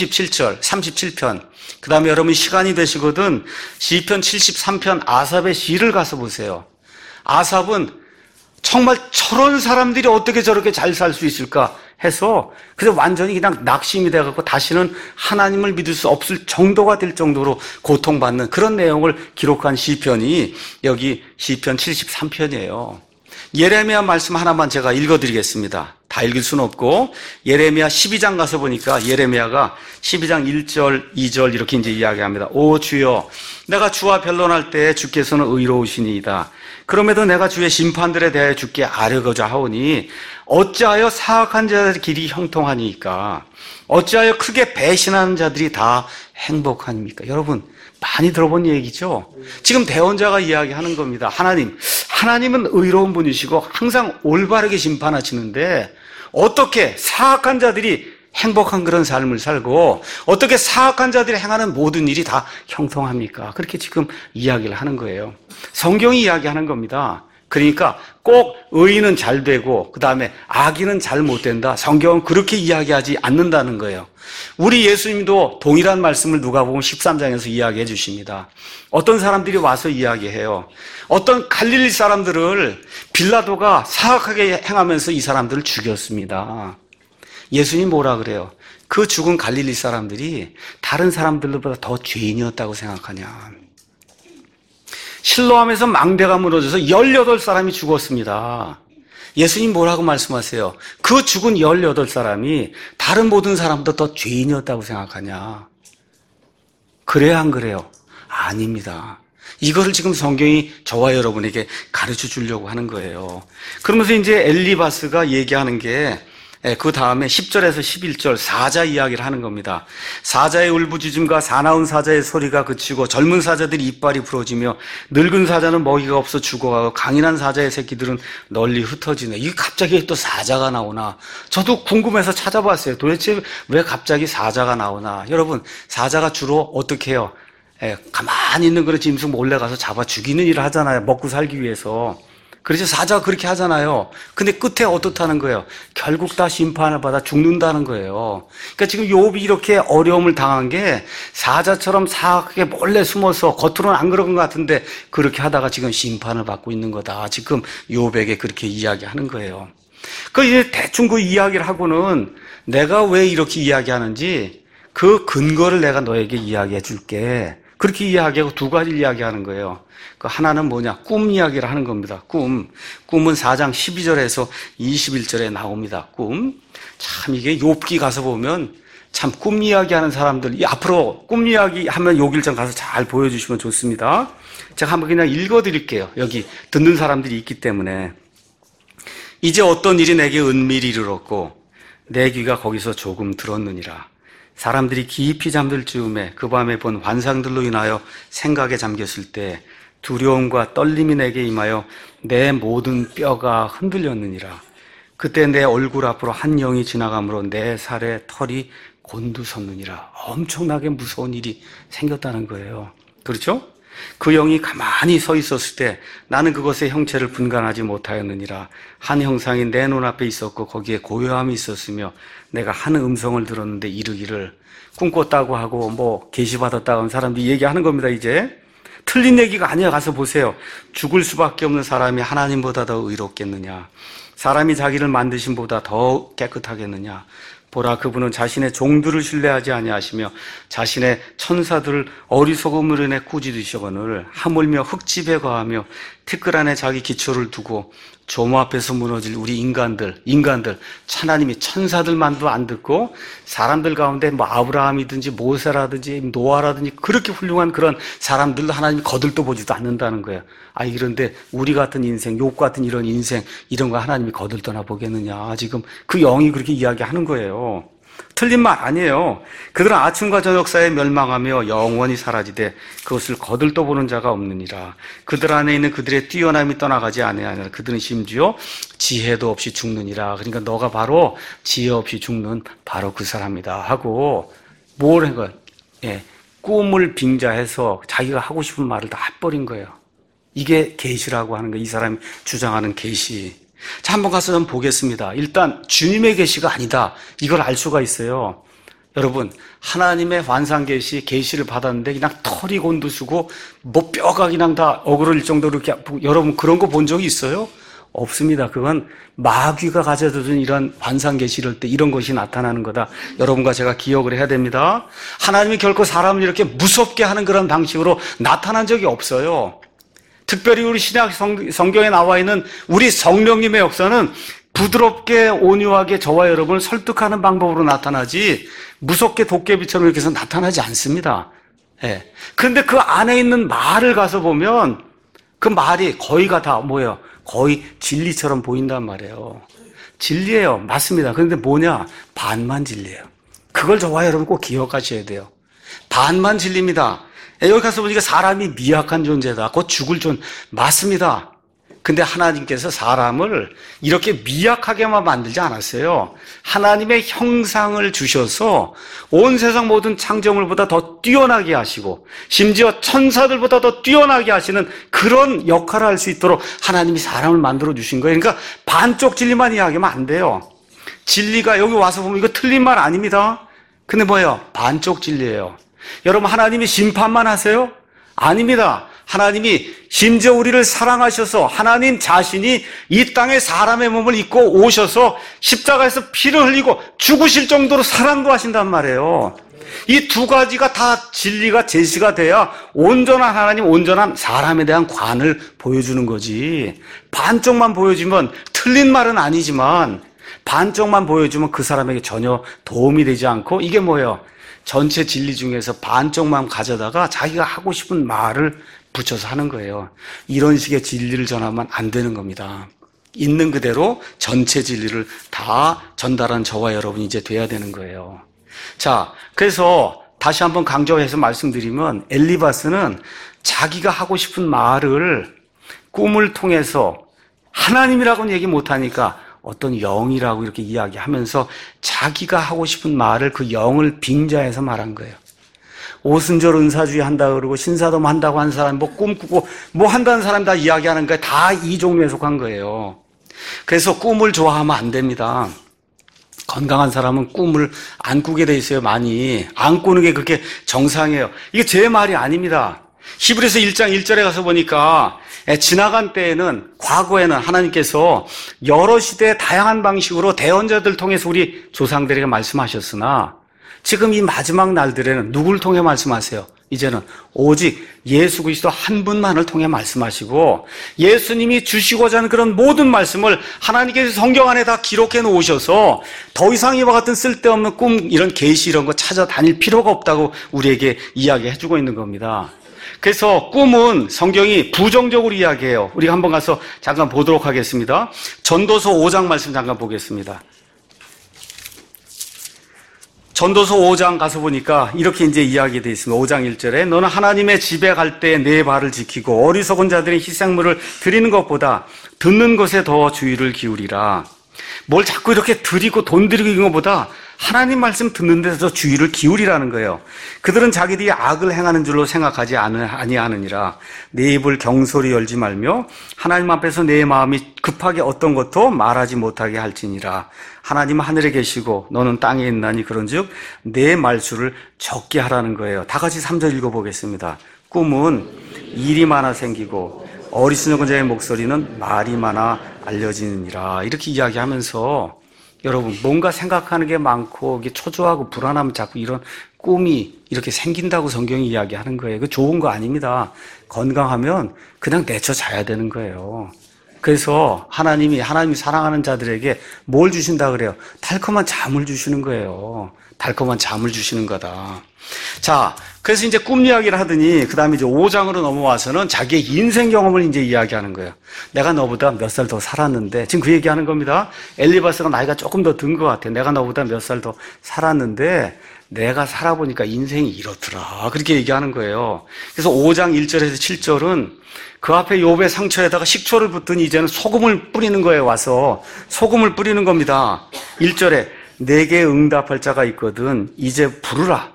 37편, 그 다음에 여러분 시간이 되시거든 시편 73편 아삽의 시를 가서 보세요. 아삽은 정말 저런 사람들이 어떻게 저렇게 잘 살 수 있을까 해서 그래서 완전히 그냥 낙심이 돼갖고 다시는 하나님을 믿을 수 없을 정도가 될 정도로 고통받는 그런 내용을 기록한 시편이 여기 시편 73편이에요. 예레미야 말씀 하나만 제가 읽어드리겠습니다. 다 읽을 수는 없고 예레미야 12장 가서 보니까 예레미야가 12장 1절, 2절 이렇게 이제 이야기합니다. 오 주여, 내가 주와 변론할 때 주께서는 의로우시니이다. 그럼에도 내가 주의 심판들에 대하여 주께 아뢰고자 하오니 어찌하여 사악한 자들의 길이 형통하니까? 어찌하여 크게 배신하는 자들이 다 행복하니까? 여러분 많이 들어본 얘기죠? 지금 대언자가 이야기하는 겁니다. 하나님은 의로운 분이시고 항상 올바르게 심판하시는데 어떻게 사악한 자들이 행복한 그런 삶을 살고 어떻게 사악한 자들이 행하는 모든 일이 다 형통합니까? 그렇게 지금 이야기를 하는 거예요. 성경이 이야기하는 겁니다. 그러니까 꼭 의인은 잘 되고 그 다음에 악인은 잘 못 된다. 성경은 그렇게 이야기하지 않는다는 거예요. 우리 예수님도 동일한 말씀을 누가복음 13장에서 이야기해 주십니다. 어떤 사람들이 와서 이야기해요. 어떤 갈릴리 사람들을 빌라도가 사악하게 행하면서 이 사람들을 죽였습니다. 예수님 뭐라 그래요? 그 죽은 갈릴리 사람들이 다른 사람들보다 더 죄인이었다고 생각하냐? 실로암에서 망대가 무너져서 18사람이 죽었습니다. 예수님 뭐라고 말씀하세요? 그 죽은 18사람이 다른 모든 사람보다 더 죄인이었다고 생각하냐? 그래요, 안 그래요? 아닙니다. 이거를 지금 성경이 저와 여러분에게 가르쳐 주려고 하는 거예요. 그러면서 이제 엘리바스가 얘기하는 게 그 다음에 10절에서 11절 사자 이야기를 하는 겁니다. 사자의 울부짖음과 사나운 사자의 소리가 그치고 젊은 사자들이 이빨이 부러지며 늙은 사자는 먹이가 없어 죽어가고 강인한 사자의 새끼들은 널리 흩어지네. 이게 갑자기 또 사자가 나오나? 저도 궁금해서 찾아봤어요. 도대체 왜 갑자기 사자가 나오나? 여러분, 사자가 주로 어떻게 해요? 가만히 있는 그런 짐승 몰래 가서 잡아 죽이는 일을 하잖아요. 먹고 살기 위해서. 그래서 사자가 그렇게 하잖아요. 근데 끝에 어떻다는 거예요? 결국 다 심판을 받아 죽는다는 거예요. 그러니까 지금 욥이 이렇게 어려움을 당한 게 사자처럼 사악하게 몰래 숨어서 겉으로는 안 그런 것 같은데 그렇게 하다가 지금 심판을 받고 있는 거다. 지금 욥에게 그렇게 이야기하는 거예요. 그 이제 대충 그 이야기를 하고는 내가 왜 이렇게 이야기하는지 그 근거를 내가 너에게 이야기해 줄게. 그렇게 이야기하고 두 가지를 이야기하는 거예요. 그 하나는 뭐냐? 꿈 이야기를 하는 겁니다. 꿈은 4장 12절에서 21절에 나옵니다. 꿈. 참 이게 욥기 가서 보면 참 꿈 이야기하는 사람들, 앞으로 꿈 이야기 하면 욥일장 가서 잘 보여주시면 좋습니다. 제가 한번 그냥 읽어드릴게요. 여기 듣는 사람들이 있기 때문에. 이제 어떤 일이 내게 은밀히 이르렀고 내 귀가 거기서 조금 들었느니라. 사람들이 깊이 잠들 즈음에 그 밤에 본 환상들로 인하여 생각에 잠겼을 때 두려움과 떨림이 내게 임하여 내 모든 뼈가 흔들렸느니라. 그때 내 얼굴 앞으로 한 영이 지나가므로 내 살에 털이 곤두섰느니라. 엄청나게 무서운 일이 생겼다는 거예요. 그렇죠? 그 영이 가만히 서 있었을 때 나는 그것의 형체를 분간하지 못하였느니라. 한 형상이 내 눈앞에 있었고 거기에 고요함이 있었으며 내가 한 음성을 들었는데 이르기를 꿈꿨다고 하고 뭐 계시받았다고 하는 사람들이 얘기하는 겁니다. 이제 틀린 얘기가 아니야. 가서 보세요. 죽을 수밖에 없는 사람이 하나님보다 더 의롭겠느냐? 사람이 자기를 만드신 보다 더 깨끗하겠느냐? 보라, 그분은 자신의 종들을 신뢰하지 아니하시며 자신의 천사들을 어리석음으로 인해 꾸짖으시거늘 하물며 흙집에 거하며 티끌 안에 자기 기초를 두고 조모 앞에서 무너질 우리 인간들 하나님이 천사들만도 안 듣고 사람들 가운데 뭐 아브라함이든지 모세라든지 노아라든지 그렇게 훌륭한 그런 사람들도 하나님이 거들떠 보지도 않는다는 거예요. 그런데 우리 같은 인생, 욥 같은 이런 인생 이런 거 하나님이 거들떠나 보겠느냐. 지금 그 영이 그렇게 이야기하는 거예요. 틀린 말 아니에요. 그들은 아침과 저녁 사이에 멸망하며 영원히 사라지되 그것을 거들떠보는 자가 없느니라. 그들 안에 있는 그들의 뛰어남이 떠나가지 아니하니라. 그들은 심지어 지혜도 없이 죽느니라. 그러니까 너가 바로 지혜 없이 죽는 바로 그 사람이다 하고 뭘 한 거야? 꿈을 빙자해서 자기가 하고 싶은 말을 다 해버린 거예요. 이게 계시라고 하는 거예요. 이 사람이 주장하는 계시. 자, 한번 가서 좀 보겠습니다. 일단 주님의 계시가 아니다. 이걸 알 수가 있어요. 여러분, 하나님의 환상 계시를 받았는데 그냥 털이 곤두서고 뭐 뼈가 그냥 다 어그러질 정도로 이렇게 여러분 그런 거 본 적이 있어요? 없습니다. 그건 마귀가 가져다 준 이런 환상 계시를 때 이런 것이 나타나는 거다. 여러분과 제가 기억을 해야 됩니다. 하나님이 결코 사람을 이렇게 무섭게 하는 그런 방식으로 나타난 적이 없어요. 특별히 우리 신약 성경에 나와 있는 우리 성령님의 역사는 부드럽게 온유하게 저와 여러분을 설득하는 방법으로 나타나지 무섭게 도깨비처럼 이렇게 해서 나타나지 않습니다. 그런데 그 안에 있는 말을 가서 보면 그 말이 거의가 다 뭐예요? 거의 진리처럼 보인단 말이에요. 진리예요. 맞습니다. 그런데 뭐냐? 반만 진리예요. 그걸 저와 여러분 꼭 기억하셔야 돼요. 반만 진리입니다. 여기 가서 보니까 사람이 미약한 존재다. 곧 죽을 맞습니다. 근데 하나님께서 사람을 이렇게 미약하게만 만들지 않았어요. 하나님의 형상을 주셔서 온 세상 모든 창조물보다 더 뛰어나게 하시고 심지어 천사들보다 더 뛰어나게 하시는 그런 역할을 할 수 있도록 하나님이 사람을 만들어 주신 거예요. 그러니까 반쪽 진리만 이야기하면 안 돼요. 진리가 여기 와서 보면 이거 틀린 말 아닙니다. 근데 뭐예요? 반쪽 진리예요. 여러분, 하나님이 심판만 하세요? 아닙니다. 하나님이 심지어 우리를 사랑하셔서 하나님 자신이 이 땅에 사람의 몸을 입고 오셔서 십자가에서 피를 흘리고 죽으실 정도로 사랑도 하신단 말이에요. 이 두 가지가 다 진리가 제시가 돼야 온전한 하나님, 온전한 사람에 대한 관을 보여주는 거지. 반쪽만 보여주면 틀린 말은 아니지만 반쪽만 보여주면 그 사람에게 전혀 도움이 되지 않고 이게 뭐예요? 전체 진리 중에서 반쪽만 가져다가 자기가 하고 싶은 말을 붙여서 하는 거예요. 이런 식의 진리를 전하면 안 되는 겁니다. 있는 그대로 전체 진리를 다 전달한 저와 여러분이 이제 돼야 되는 거예요. 자, 그래서 다시 한번 강조해서 말씀드리면 엘리바스는 자기가 하고 싶은 말을 꿈을 통해서 하나님이라고는 얘기 못하니까 어떤 영이라고 이렇게 이야기하면서 자기가 하고 싶은 말을 그 영을 빙자해서 말한 거예요. 오순절 은사주의 한다 그러고 신사동 한다고 한 사람, 뭐 꿈꾸고 뭐 한다는 사람 다 이야기하는 거예요. 다 이 종류에 속한 거예요. 그래서 꿈을 좋아하면 안 됩니다. 건강한 사람은 꿈을 안 꾸게 돼 있어요. 많이 안 꾸는 게 그렇게 정상이에요. 이게 제 말이 아닙니다. 히브리서 1장 1절에 가서 보니까 지나간 때에는 과거에는 하나님께서 여러 시대의 다양한 방식으로 대언자들 통해서 우리 조상들에게 말씀하셨으나 지금 이 마지막 날들에는 누구를 통해 말씀하세요? 이제는 오직 예수 그리스도 한 분만을 통해 말씀하시고 예수님이 주시고자 하는 그런 모든 말씀을 하나님께서 성경 안에 다 기록해 놓으셔서 더 이상 이와 같은 쓸데없는 꿈 이런 계시 이런 거 찾아다닐 필요가 없다고 우리에게 이야기해 주고 있는 겁니다. 그래서 꿈은 성경이 부정적으로 이야기해요. 우리가 한번 가서 잠깐 보도록 하겠습니다. 전도서 5장 말씀 잠깐 보겠습니다. 전도서 5장 가서 보니까 이렇게 이제 이야기되어 있습니다. 5장 1절에 너는 하나님의 집에 갈 때 내 발을 지키고 어리석은 자들의 희생물을 드리는 것보다 듣는 것에 더 주의를 기울이라. 뭘 자꾸 이렇게 드리고 돈 드리고 이런 것보다 하나님 말씀 듣는 데서 주의를 기울이라는 거예요. 그들은 자기들이 악을 행하는 줄로 생각하지 아니하느니라. 내 입을 경솔히 열지 말며 하나님 앞에서 내 마음이 급하게 어떤 것도 말하지 못하게 할지니라. 하나님은 하늘에 계시고 너는 땅에 있나니 그런즉 내 말수를 적게 하라는 거예요. 다 같이 3절 읽어보겠습니다. 꿈은 일이 많아 생기고 어리석은 자의 목소리는 말이 많아 알려지느니라. 이렇게 이야기하면서 여러분 뭔가 생각하는 게 많고 이게 초조하고 불안하면 자꾸 이런 꿈이 이렇게 생긴다고 성경이 이야기하는 거예요. 그 좋은 거 아닙니다. 건강하면 그냥 내쳐 자야 되는 거예요. 그래서 하나님이 사랑하는 자들에게 뭘 주신다 그래요? 달콤한 잠을 주시는 거예요. 달콤한 잠을 주시는 거다. 자, 그래서 이제 꿈 이야기를 하더니 그 다음에 이제 5장으로 넘어와서는 자기의 인생 경험을 이제 이야기하는 거예요. 내가 너보다 몇 살 더 살았는데 지금 그 얘기하는 겁니다. 엘리바스가 나이가 조금 더 든 것 같아. 내가 너보다 몇 살 더 살았는데 내가 살아보니까 인생이 이렇더라. 그렇게 얘기하는 거예요. 그래서 5장 1절에서 7절은 그 앞에 욥의 상처에다가 식초를 붓더니 이제는 소금을 뿌리는 거예요. 와서 소금을 뿌리는 겁니다. 1절에 내게 응답할 자가 있거든 이제 부르라.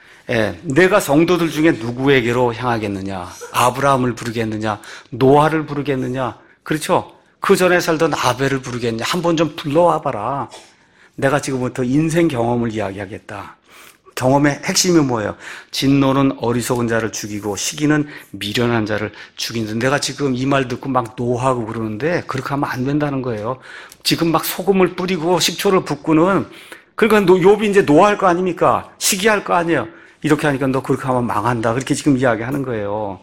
내가 성도들 중에 누구에게로 향하겠느냐? 아브라함을 부르겠느냐? 노아를 부르겠느냐? 그렇죠? 그 전에 살던 아벨을 부르겠느냐? 한번 좀 불러와 봐라. 내가 지금부터 인생 경험을 이야기하겠다. 경험의 핵심이 뭐예요? 진노는 어리석은 자를 죽이고 시기는 미련한 자를 죽이는데 내가 지금 이 말 듣고 막 노하고 그러는데 그렇게 하면 안 된다는 거예요. 지금 막 소금을 뿌리고 식초를 붓고는 그러니까 욥이 이제 노할 거 아닙니까? 시기할 거 아니에요. 이렇게 하니까 너 그렇게 하면 망한다. 그렇게 지금 이야기하는 거예요.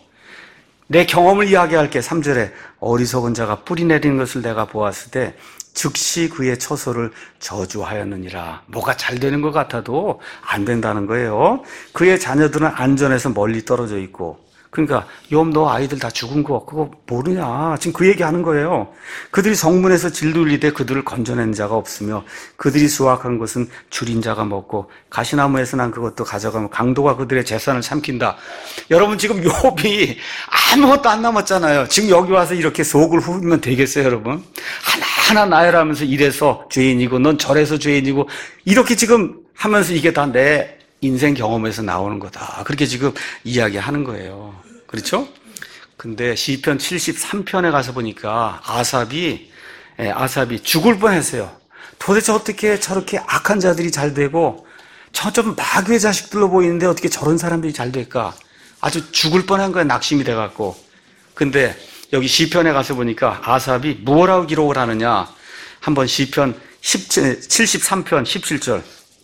내 경험을 이야기할게. 3절에 어리석은 자가 뿌리 내리는 것을 내가 보았을 때 즉시 그의 처소를 저주하였느니라. 뭐가 잘 되는 것 같아도 안 된다는 거예요. 그의 자녀들은 안전해서 멀리 떨어져 있고 그러니까 욥 너 아이들 다 죽은 거 그거 모르냐. 지금 그 얘기하는 거예요. 그들이 성문에서 질둘리되 그들을 건져낸 자가 없으며 그들이 수확한 것은 줄인 자가 먹고 가시나무에서 난 그것도 가져가면 강도가 그들의 재산을 삼킨다. 여러분 지금 욥이 아무것도 안 남았잖아요. 지금 여기 와서 이렇게 속을 후비면 되겠어요 여러분? 하나하나 나열하면서 이래서 죄인이고 넌 저래서 죄인이고 이렇게 지금 하면서 이게 다 내 인생 경험에서 나오는 거다. 그렇게 지금 이야기하는 거예요. 그렇죠? 근데 시편 73편에 가서 보니까 아삽이 죽을 뻔했어요. 도대체 어떻게 저렇게 악한 자들이 잘 되고 저 좀 마귀의 자식들로 보이는데 어떻게 저런 사람들이 잘 될까? 아주 죽을 뻔한 거예요. 낙심이 돼갖고. 근데 여기 시편에 가서 보니까 아삽이 뭐라고 기록을 하느냐. 한번 시편 73편 17절.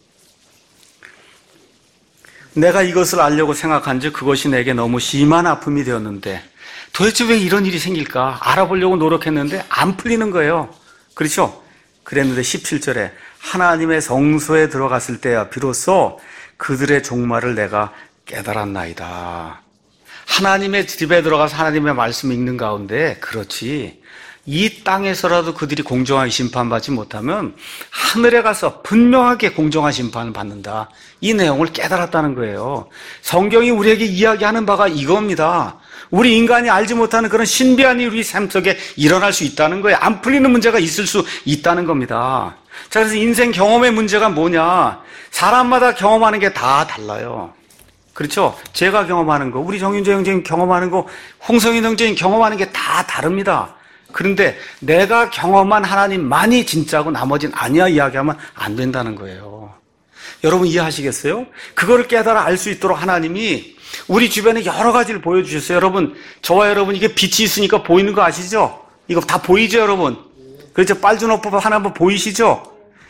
내가 이것을 알려고 생각한즉 그것이 내게 너무 심한 아픔이 되었는데 도대체 왜 이런 일이 생길까? 알아보려고 노력했는데 안 풀리는 거예요. 그렇죠? 그랬는데 17절에 하나님의 성소에 들어갔을 때야 비로소 그들의 종말을 내가 깨달았나이다. 하나님의 집에 들어가서 하나님의 말씀 읽는 가운데 그렇지 이 땅에서라도 그들이 공정하게 심판받지 못하면 하늘에 가서 분명하게 공정한 심판을 받는다. 이 내용을 깨달았다는 거예요. 성경이 우리에게 이야기하는 바가 이겁니다. 우리 인간이 알지 못하는 그런 신비한 일이 우리 삶 속에 일어날 수 있다는 거예요. 안 풀리는 문제가 있을 수 있다는 겁니다. 자, 그래서 인생 경험의 문제가 뭐냐? 사람마다 경험하는 게 다 달라요. 그렇죠? 제가 경험하는 거, 우리 정윤재 형제님 경험하는 거, 홍성인 형제님 경험하는 게 다 다릅니다. 그런데 내가 경험한 하나님만이 진짜고 나머지는 아니야 이야기하면 안 된다는 거예요. 여러분 이해하시겠어요? 그거를 깨달아 알 수 있도록 하나님이 우리 주변에 여러 가지를 보여주셨어요. 여러분, 저와 여러분 이게 빛이 있으니까 보이는 거 아시죠? 이거 다 보이죠 여러분? 그렇죠? 빨주노법 하나 한번 보이시죠?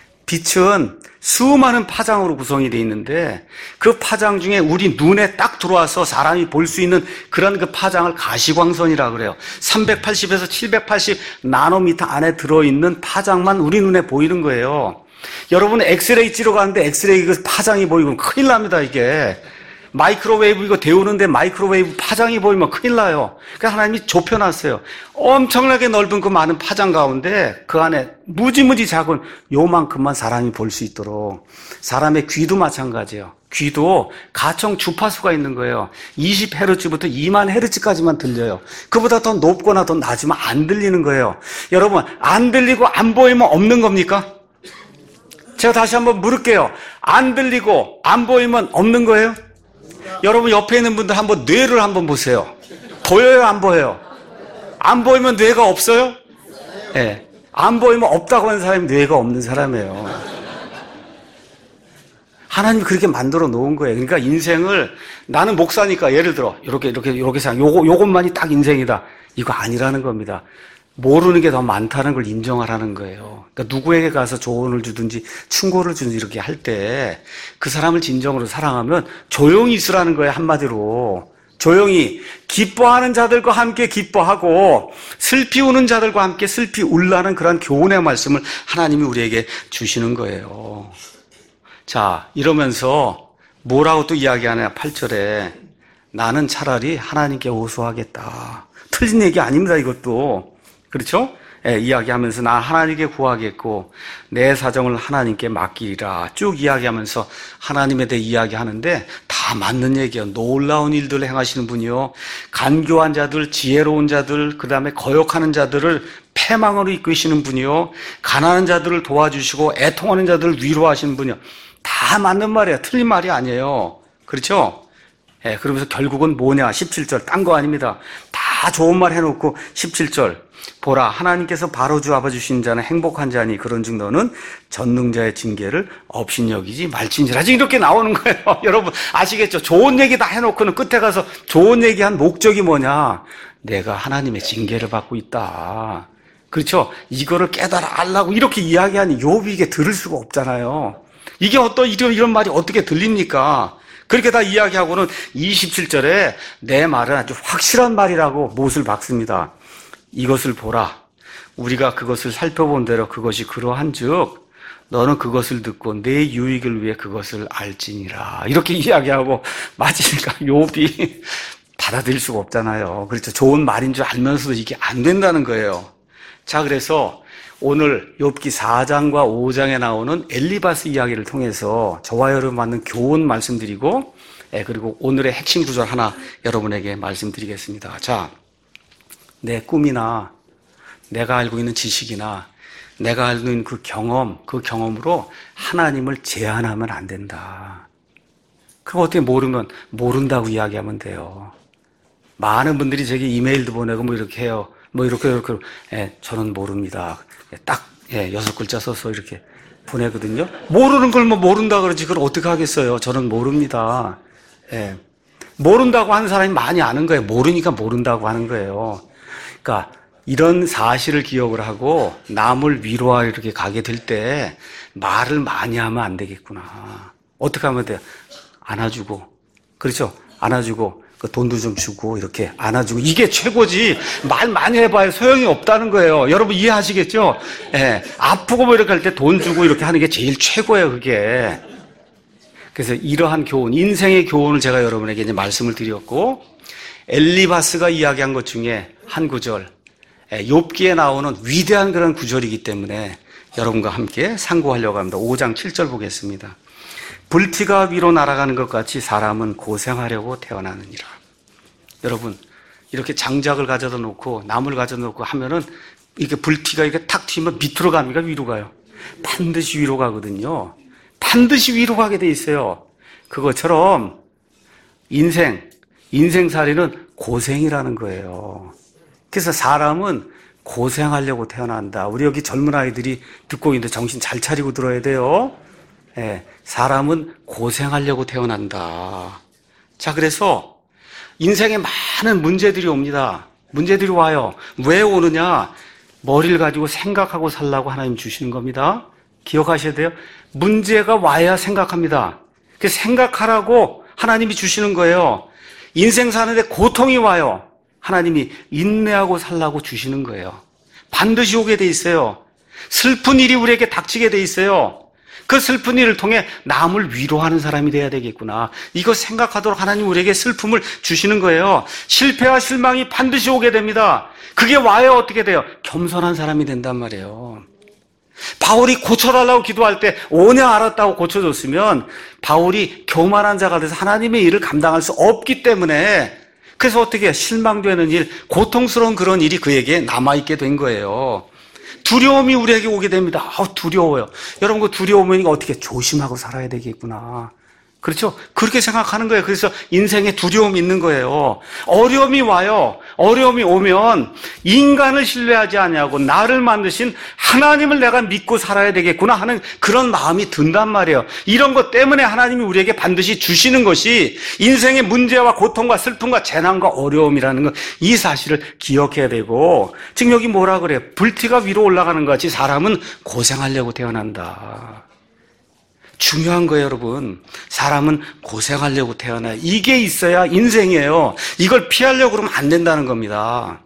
빛은 수많은 파장으로 구성이 되어 있는데 그 파장 중에 우리 눈에 딱 들어와서 사람이 볼 수 있는 그런 그 파장을 가시광선이라고 그래요. 380에서 780 나노미터 안에 들어있는 파장만 우리 눈에 보이는 거예요. 여러분 엑스레이 찍으러 가는데 엑스레이 그 파장이 보이면 큰일 납니다 이게. 마이크로웨이브 이거 데우는데 마이크로웨이브 파장이 보이면 큰일 나요. 그러니까 하나님이 좁혀놨어요. 엄청나게 넓은 그 많은 파장 가운데 그 안에 무지무지 작은 요만큼만 사람이 볼 수 있도록. 사람의 귀도 마찬가지예요. 귀도 가청 주파수가 있는 거예요. 20Hz부터 2만 Hz까지만 들려요. 그보다 더 높거나 더 낮으면 안 들리는 거예요. 여러분 안 들리고 안 보이면 없는 겁니까? 제가 다시 한번 물을게요. 안 들리고 안 보이면 없는 거예요? 여러분 옆에 있는 분들 한번 뇌를 한번 보세요. 보여요 안 보여요? 안 보이면 뇌가 없어요? 예. 네. 안 보이면 없다고 하는 사람이 뇌가 없는 사람이에요. 하나님이 그렇게 만들어 놓은 거예요. 그러니까 인생을 나는 목사니까 예를 들어 이렇게 생각 요것만이 딱 인생이다. 이거 아니라는 겁니다. 모르는 게 더 많다는 걸 인정하라는 거예요. 그러니까 누구에게 가서 조언을 주든지 충고를 주든지 이렇게 할 때 그 사람을 진정으로 사랑하면 조용히 있으라는 거예요. 한마디로. 조용히 기뻐하는 자들과 함께 기뻐하고 슬피 우는 자들과 함께 슬피 울라는 그런 교훈의 말씀을 하나님이 우리에게 주시는 거예요. 자, 이러면서 뭐라고 또 이야기하냐 8절에 나는 차라리 하나님께 호소하겠다. 틀린 얘기 아닙니다 이것도. 그렇죠? 예, 이야기하면서 나 하나님께 구하겠고 내 사정을 하나님께 맡기리라 쭉 이야기하면서 하나님에 대해 이야기하는데 다 맞는 얘기예요. 놀라운 일들을 행하시는 분이요. 간교한 자들, 지혜로운 자들, 그 다음에 거역하는 자들을 패망으로 이끄시는 분이요. 가난한 자들을 도와주시고 애통하는 자들을 위로하시는 분이요. 다 맞는 말이에요. 틀린 말이 아니에요. 그렇죠? 예, 그러면서 결국은 뭐냐? 17절 딴 거 아닙니다. 다 좋은 말 해놓고 17절 보라 하나님께서 바로 주어주신 자는 행복한 자니 그런즉 너는 전능자의 징계를 업신여기지 말지니라. 지금 이렇게 나오는 거예요. 여러분 아시겠죠? 좋은 얘기 다 해놓고는 끝에 가서 좋은 얘기한 목적이 뭐냐? 내가 하나님의 징계를 받고 있다. 그렇죠? 이거를 깨달아 알라고 이렇게 이야기하니 욥이 이게 들을 수가 없잖아요. 이게 이런 말이 어떻게 들립니까? 그렇게 다 이야기하고는 27절에 내 말은 아주 확실한 말이라고 못을 박습니다. 이것을 보라. 우리가 그것을 살펴본 대로 그것이 그러한즉 너는 그것을 듣고 내 유익을 위해 그것을 알지니라. 이렇게 이야기하고 맞으니까 욥이 받아들일 수가 없잖아요. 그렇죠. 좋은 말인 줄 알면서도 이게 안 된다는 거예요. 자, 그래서 오늘 욥기 4장과 5장에 나오는 엘리바스 이야기를 통해서 저와 여러분 맞는 교훈 말씀드리고 그리고 오늘의 핵심 구절 하나 여러분에게 말씀드리겠습니다. 자, 내 꿈이나 내가 알고 있는 지식이나 내가 알고 있는 그 경험으로 하나님을 제한하면 안 된다. 그거 어떻게 모른다고 이야기하면 돼요. 많은 분들이 제게 이메일도 보내고 뭐 이렇게 해요. 뭐 이렇게 저는 모릅니다. 딱 6글자 써서 이렇게 보내거든요. 모르는 걸 뭐 모른다 그러지 그걸 어떻게 하겠어요. 저는 모릅니다. 모른다고 하는 사람이 많이 아는 거예요. 모르니까 모른다고 하는 거예요. 그러니까 이런 사실을 기억을 하고 남을 위로하러 이렇게 가게 될 때 말을 많이 하면 안 되겠구나. 어떻게 하면 돼요? 안아주고, 그렇죠? 안아주고, 그 돈도 좀 주고, 이렇게 안아주고. 이게 최고지. 말 많이 해봐야 소용이 없다는 거예요. 여러분 이해하시겠죠? 예. 아프고 뭐 이렇게 할 때 돈 주고 이렇게 하는 게 제일 최고예요, 그게. 그래서 이러한 교훈, 인생의 교훈을 제가 여러분에게 이제 말씀을 드렸고, 엘리바스가 이야기한 것 중에 한 구절, 욥기에 나오는 위대한 그런 구절이기 때문에 여러분과 함께 상고하려고 합니다. 5장 7절 보겠습니다. 불티가 위로 날아가는 것 같이 사람은 고생하려고 태어나느니라. 여러분, 이렇게 장작을 가져다 놓고 나무를 가져다 놓고 하면은 이렇게 불티가 이렇게 탁 튀면 밑으로 갑니까? 위로 가요? 반드시 위로 가거든요. 반드시 위로 가게 돼 있어요. 그것처럼 인생살이는 고생이라는 거예요. 그래서 사람은 고생하려고 태어난다. 우리 여기 젊은 아이들이 듣고 있는데 정신 잘 차리고 들어야 돼요. 예, 사람은 고생하려고 태어난다. 자, 그래서 인생에 많은 문제들이 옵니다. 문제들이 와요. 왜 오느냐? 머리를 가지고 생각하고 살라고 하나님 주시는 겁니다. 기억하셔야 돼요. 문제가 와야 생각합니다. 그 생각하라고 하나님이 주시는 거예요. 인생 사는데 고통이 와요. 하나님이 인내하고 살라고 주시는 거예요. 반드시 오게 돼 있어요. 슬픈 일이 우리에게 닥치게 돼 있어요. 그 슬픈 일을 통해 남을 위로하는 사람이 돼야 되겠구나. 이거 생각하도록 하나님 우리에게 슬픔을 주시는 거예요. 실패와 실망이 반드시 오게 됩니다. 그게 와야 어떻게 돼요? 겸손한 사람이 된단 말이에요. 바울이 고쳐달라고 기도할 때 5년 알았다고 고쳐줬으면 바울이 교만한 자가 돼서 하나님의 일을 감당할 수 없기 때문에, 그래서 어떻게 해요? 실망되는 일, 고통스러운 그런 일이 그에게 남아있게 된 거예요. 두려움이 우리에게 오게 됩니다. 두려워요. 여러분, 그 두려움은 어떻게 조심하고 살아야 되겠구나. 그렇죠? 그렇게 생각하는 거예요. 그래서 인생에 두려움이 있는 거예요. 어려움이 와요. 어려움이 오면 인간을 신뢰하지 아니하고 나를 만드신 하나님을 내가 믿고 살아야 되겠구나 하는 그런 마음이 든단 말이에요. 이런 것 때문에 하나님이 우리에게 반드시 주시는 것이 인생의 문제와 고통과 슬픔과 재난과 어려움이라는 것, 이 사실을 기억해야 되고, 지금 여기 뭐라 그래요? 불티가 위로 올라가는 것 같이 사람은 고생하려고 태어난다. 중요한 거예요, 여러분. 사람은 고생하려고 태어나요. 이게 있어야 인생이에요. 이걸 피하려고 그러면 안 된다는 겁니다.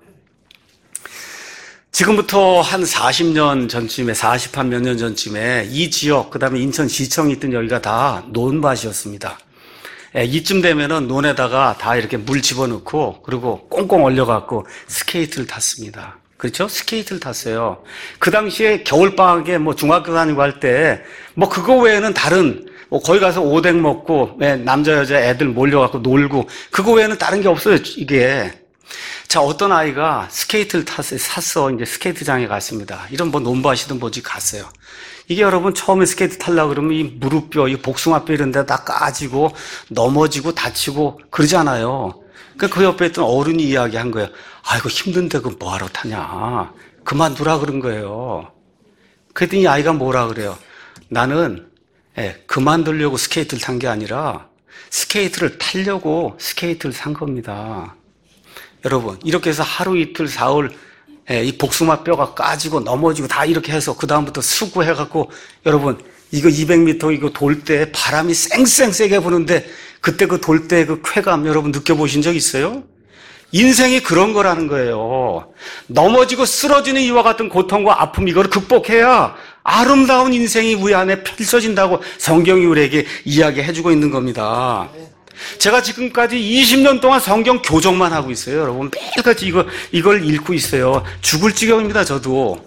지금부터 한 40년 전쯤에, 40한 몇 년 전쯤에 이 지역, 그 다음에 인천시청이 있던 여기가 다 논밭이었습니다. 이쯤 되면은 논에다가 다 이렇게 물 집어넣고, 그리고 꽁꽁 얼려갖고 스케이트를 탔습니다. 그렇죠? 스케이트를 탔어요. 그 당시에 겨울방학에 중학교 다니고 할 때, 그거 외에는 다른, 거기 가서 오뎅 먹고, 남자, 여자 애들 몰려갖고 놀고, 그거 외에는 다른 게 없어요, 이게. 자, 어떤 아이가 스케이트를 샀어. 이제 스케이트장에 갔습니다. 이런 논밭이든 뭐지 갔어요. 이게 여러분 처음에 스케이트 타려고 그러면 이 무릎뼈, 이 복숭아뼈 이런 데 다 까지고, 넘어지고, 다치고, 그러잖아요. 그 옆에 있던 어른이 이야기한 거예요. 아이고, 힘든데 그거 뭐하러 타냐. 그만두라 그런 거예요. 그랬더니 이 아이가 뭐라 그래요. 나는 그만두려고 스케이트를 탄 게 아니라 스케이트를 타려고 스케이트를 산 겁니다. 여러분, 이렇게 해서 하루 이틀 사흘 이 복숭아 뼈가 까지고 넘어지고 다 이렇게 해서 그 다음부터 수구해갖고, 여러분 이거 200m 이거 돌 때 바람이 쌩쌩 세게 부는데 그때 그 돌 때 그 쾌감 여러분 느껴보신 적 있어요? 인생이 그런 거라는 거예요. 넘어지고 쓰러지는 이와 같은 고통과 아픔, 이걸 극복해야 아름다운 인생이 우리 안에 펼쳐진다고 성경이 우리에게 이야기해주고 있는 겁니다. 제가 지금까지 20년 동안 성경 교정만 하고 있어요. 여러분 매일같이 이걸 읽고 있어요. 죽을 지경입니다, 저도.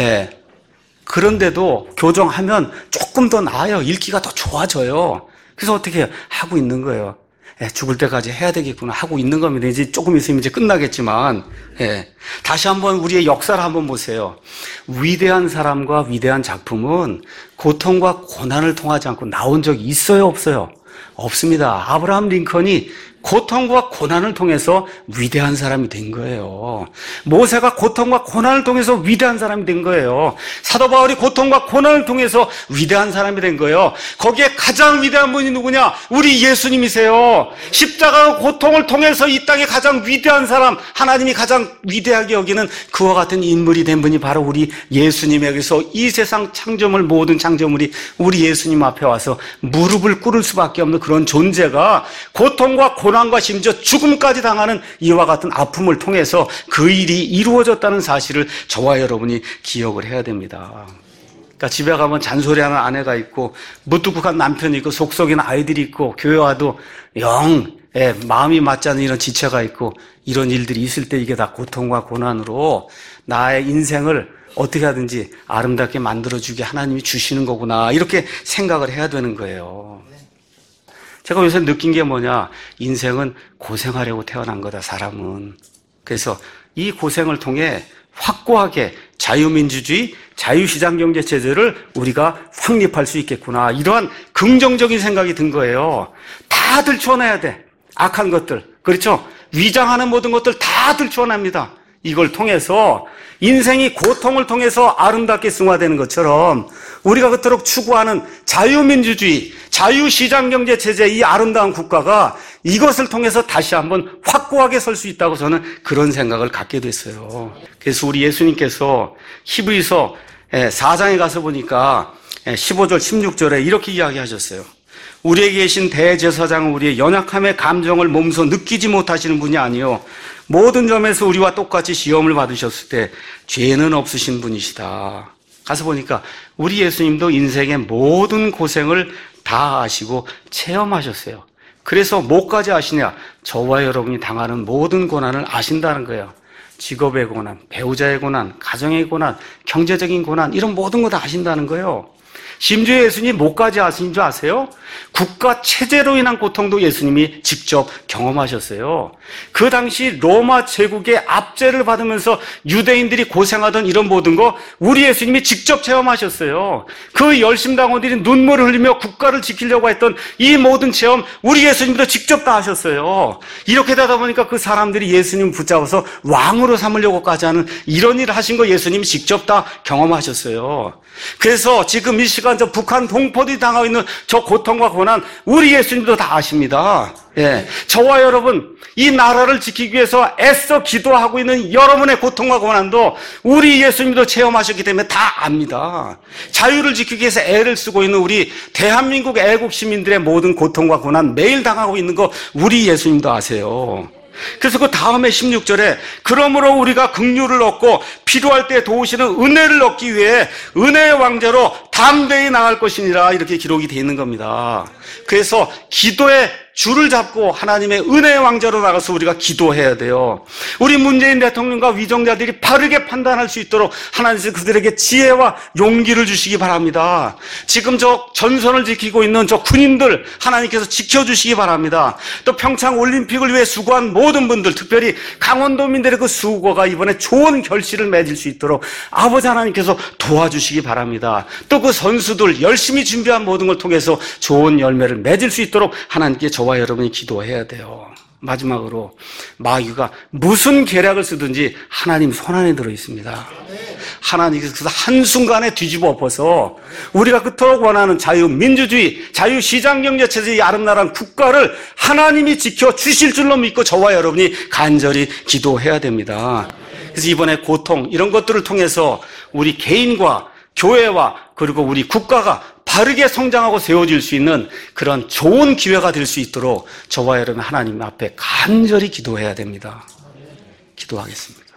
그런데도 교정하면 조금 더 나아요. 읽기가 더 좋아져요. 그래서 어떻게 해요? 하고 있는 거예요. 죽을 때까지 해야 되겠구나 하고 있는 겁니다. 이제 조금 있으면 이제 끝나겠지만, 다시 한번 우리의 역사를 한번 보세요. 위대한 사람과 위대한 작품은 고통과 고난을 통하지 않고 나온 적이 있어요, 없어요? 없습니다. 아브라함 링컨이 고통과 고난을 통해서 위대한 사람이 된 거예요. 모세가 고통과 고난을 통해서 위대한 사람이 된 거예요. 사도 바울이 고통과 고난을 통해서 위대한 사람이 된 거예요. 거기에 가장 위대한 분이 누구냐? 우리 예수님이세요. 십자가 고통을 통해서 이 땅에 가장 위대한 사람, 하나님이 가장 위대하게 여기는 그와 같은 인물이 된 분이 바로 우리 예수님에게서 이 세상 창조물, 모든 창조물이 우리 예수님 앞에 와서 무릎을 꿇을 수밖에 없는 그런 존재가 고통과 고난과 심지어 죽음까지 당하는 이와 같은 아픔을 통해서 그 일이 이루어졌다는 사실을 저와 여러분이 기억을 해야 됩니다. 그러니까 집에 가면 잔소리하는 아내가 있고 무뚝뚝한 남편이 있고 속썩이는 아이들이 있고 교회 와도 영 마음이 맞지 않는 이런 지체가 있고 이런 일들이 있을 때 이게 다 고통과 고난으로 나의 인생을 어떻게 하든지 아름답게 만들어주게 하나님이 주시는 거구나 이렇게 생각을 해야 되는 거예요. 제가 요새 느낀 게 뭐냐, 인생은 고생하려고 태어난 거다, 사람은. 그래서 이 고생을 통해 확고하게 자유민주주의, 자유시장경제체제를 우리가 확립할 수 있겠구나, 이러한 긍정적인 생각이 든 거예요. 다 들추어내야 돼, 악한 것들. 그렇죠? 위장하는 모든 것들 다 들추어냅니다. 이걸 통해서 인생이 고통을 통해서 아름답게 승화되는 것처럼 우리가 그토록 추구하는 자유민주주의, 자유시장경제체제, 이 아름다운 국가가 이것을 통해서 다시 한번 확고하게 설 수 있다고 저는 그런 생각을 갖게 됐어요. 그래서 우리 예수님께서 히브리서 4장에 가서 보니까 15절 16절에 이렇게 이야기하셨어요. 우리에게 계신 대제사장은 우리의 연약함의 감정을 몸소 느끼지 못하시는 분이 아니요 모든 점에서 우리와 똑같이 시험을 받으셨을 때 죄는 없으신 분이시다. 가서 보니까 우리 예수님도 인생의 모든 고생을 다 아시고 체험하셨어요. 그래서 뭐까지 아시냐? 저와 여러분이 당하는 모든 고난을 아신다는 거예요. 직업의 고난, 배우자의 고난, 가정의 고난, 경제적인 고난, 이런 모든 거 다 아신다는 거예요. 심지어 예수님이 뭐까지 아신 줄 아세요? 국가 체제로 인한 고통도 예수님이 직접 경험하셨어요. 그 당시 로마 제국의 압제를 받으면서 유대인들이 고생하던 이런 모든 거 우리 예수님이 직접 체험하셨어요. 그 열심당원들이 눈물을 흘리며 국가를 지키려고 했던 이 모든 체험 우리 예수님도 직접 다 하셨어요. 이렇게 되다 보니까 그 사람들이 예수님 붙잡아서 왕으로 삼으려고까지 하는 이런 일을 하신 거 예수님이 직접 다 경험하셨어요. 그래서 지금 이 시간 저 북한 동포들이 당하고 있는 저 고통과 고난 우리 예수님도 다 아십니다. 저와 여러분 이 나라를 지키기 위해서 애써 기도하고 있는 여러분의 고통과 고난도 우리 예수님도 체험하셨기 때문에 다 압니다. 자유를 지키기 위해서 애를 쓰고 있는 우리 대한민국 애국 시민들의 모든 고통과 고난 매일 당하고 있는 거 우리 예수님도 아세요. 그래서 그 다음에 16절에 그러므로 우리가 긍휼을 얻고 필요할 때 도우시는 은혜를 얻기 위해 은혜의 왕자로 담대히 나갈 것이니라 이렇게 기록이 되어 있는 겁니다. 그래서 기도의 줄을 잡고 하나님의 은혜의 왕자로 나가서 우리가 기도해야 돼요. 우리 문재인 대통령과 위정자들이 바르게 판단할 수 있도록 하나님께서 그들에게 지혜와 용기를 주시기 바랍니다. 지금 저 전선을 지키고 있는 저 군인들 하나님께서 지켜주시기 바랍니다. 또 평창 올림픽을 위해 수고한 모든 분들, 특별히 강원도민들의 그 수고가 이번에 좋은 결실을 맺을 수 있도록 아버지 하나님께서 도와주시기 바랍니다. 또 그 선수들 열심히 준비한 모든 걸 통해서 좋은 열매를 맺을 수 있도록 하나님께 저와 여러분이 기도해야 돼요. 마지막으로 마귀가 무슨 계략을 쓰든지 하나님 손안에 들어 있습니다. 하나님께서 한순간에 뒤집어 엎어서 우리가 그토록 원하는 자유민주주의, 자유시장경제체제의 아름다운 국가를 하나님이 지켜주실 줄로 믿고 저와 여러분이 간절히 기도해야 됩니다. 그래서 이번에 고통 이런 것들을 통해서 우리 개인과 교회와 그리고 우리 국가가 바르게 성장하고 세워질 수 있는 그런 좋은 기회가 될 수 있도록 저와 여러분 하나님 앞에 간절히 기도해야 됩니다. 기도하겠습니다.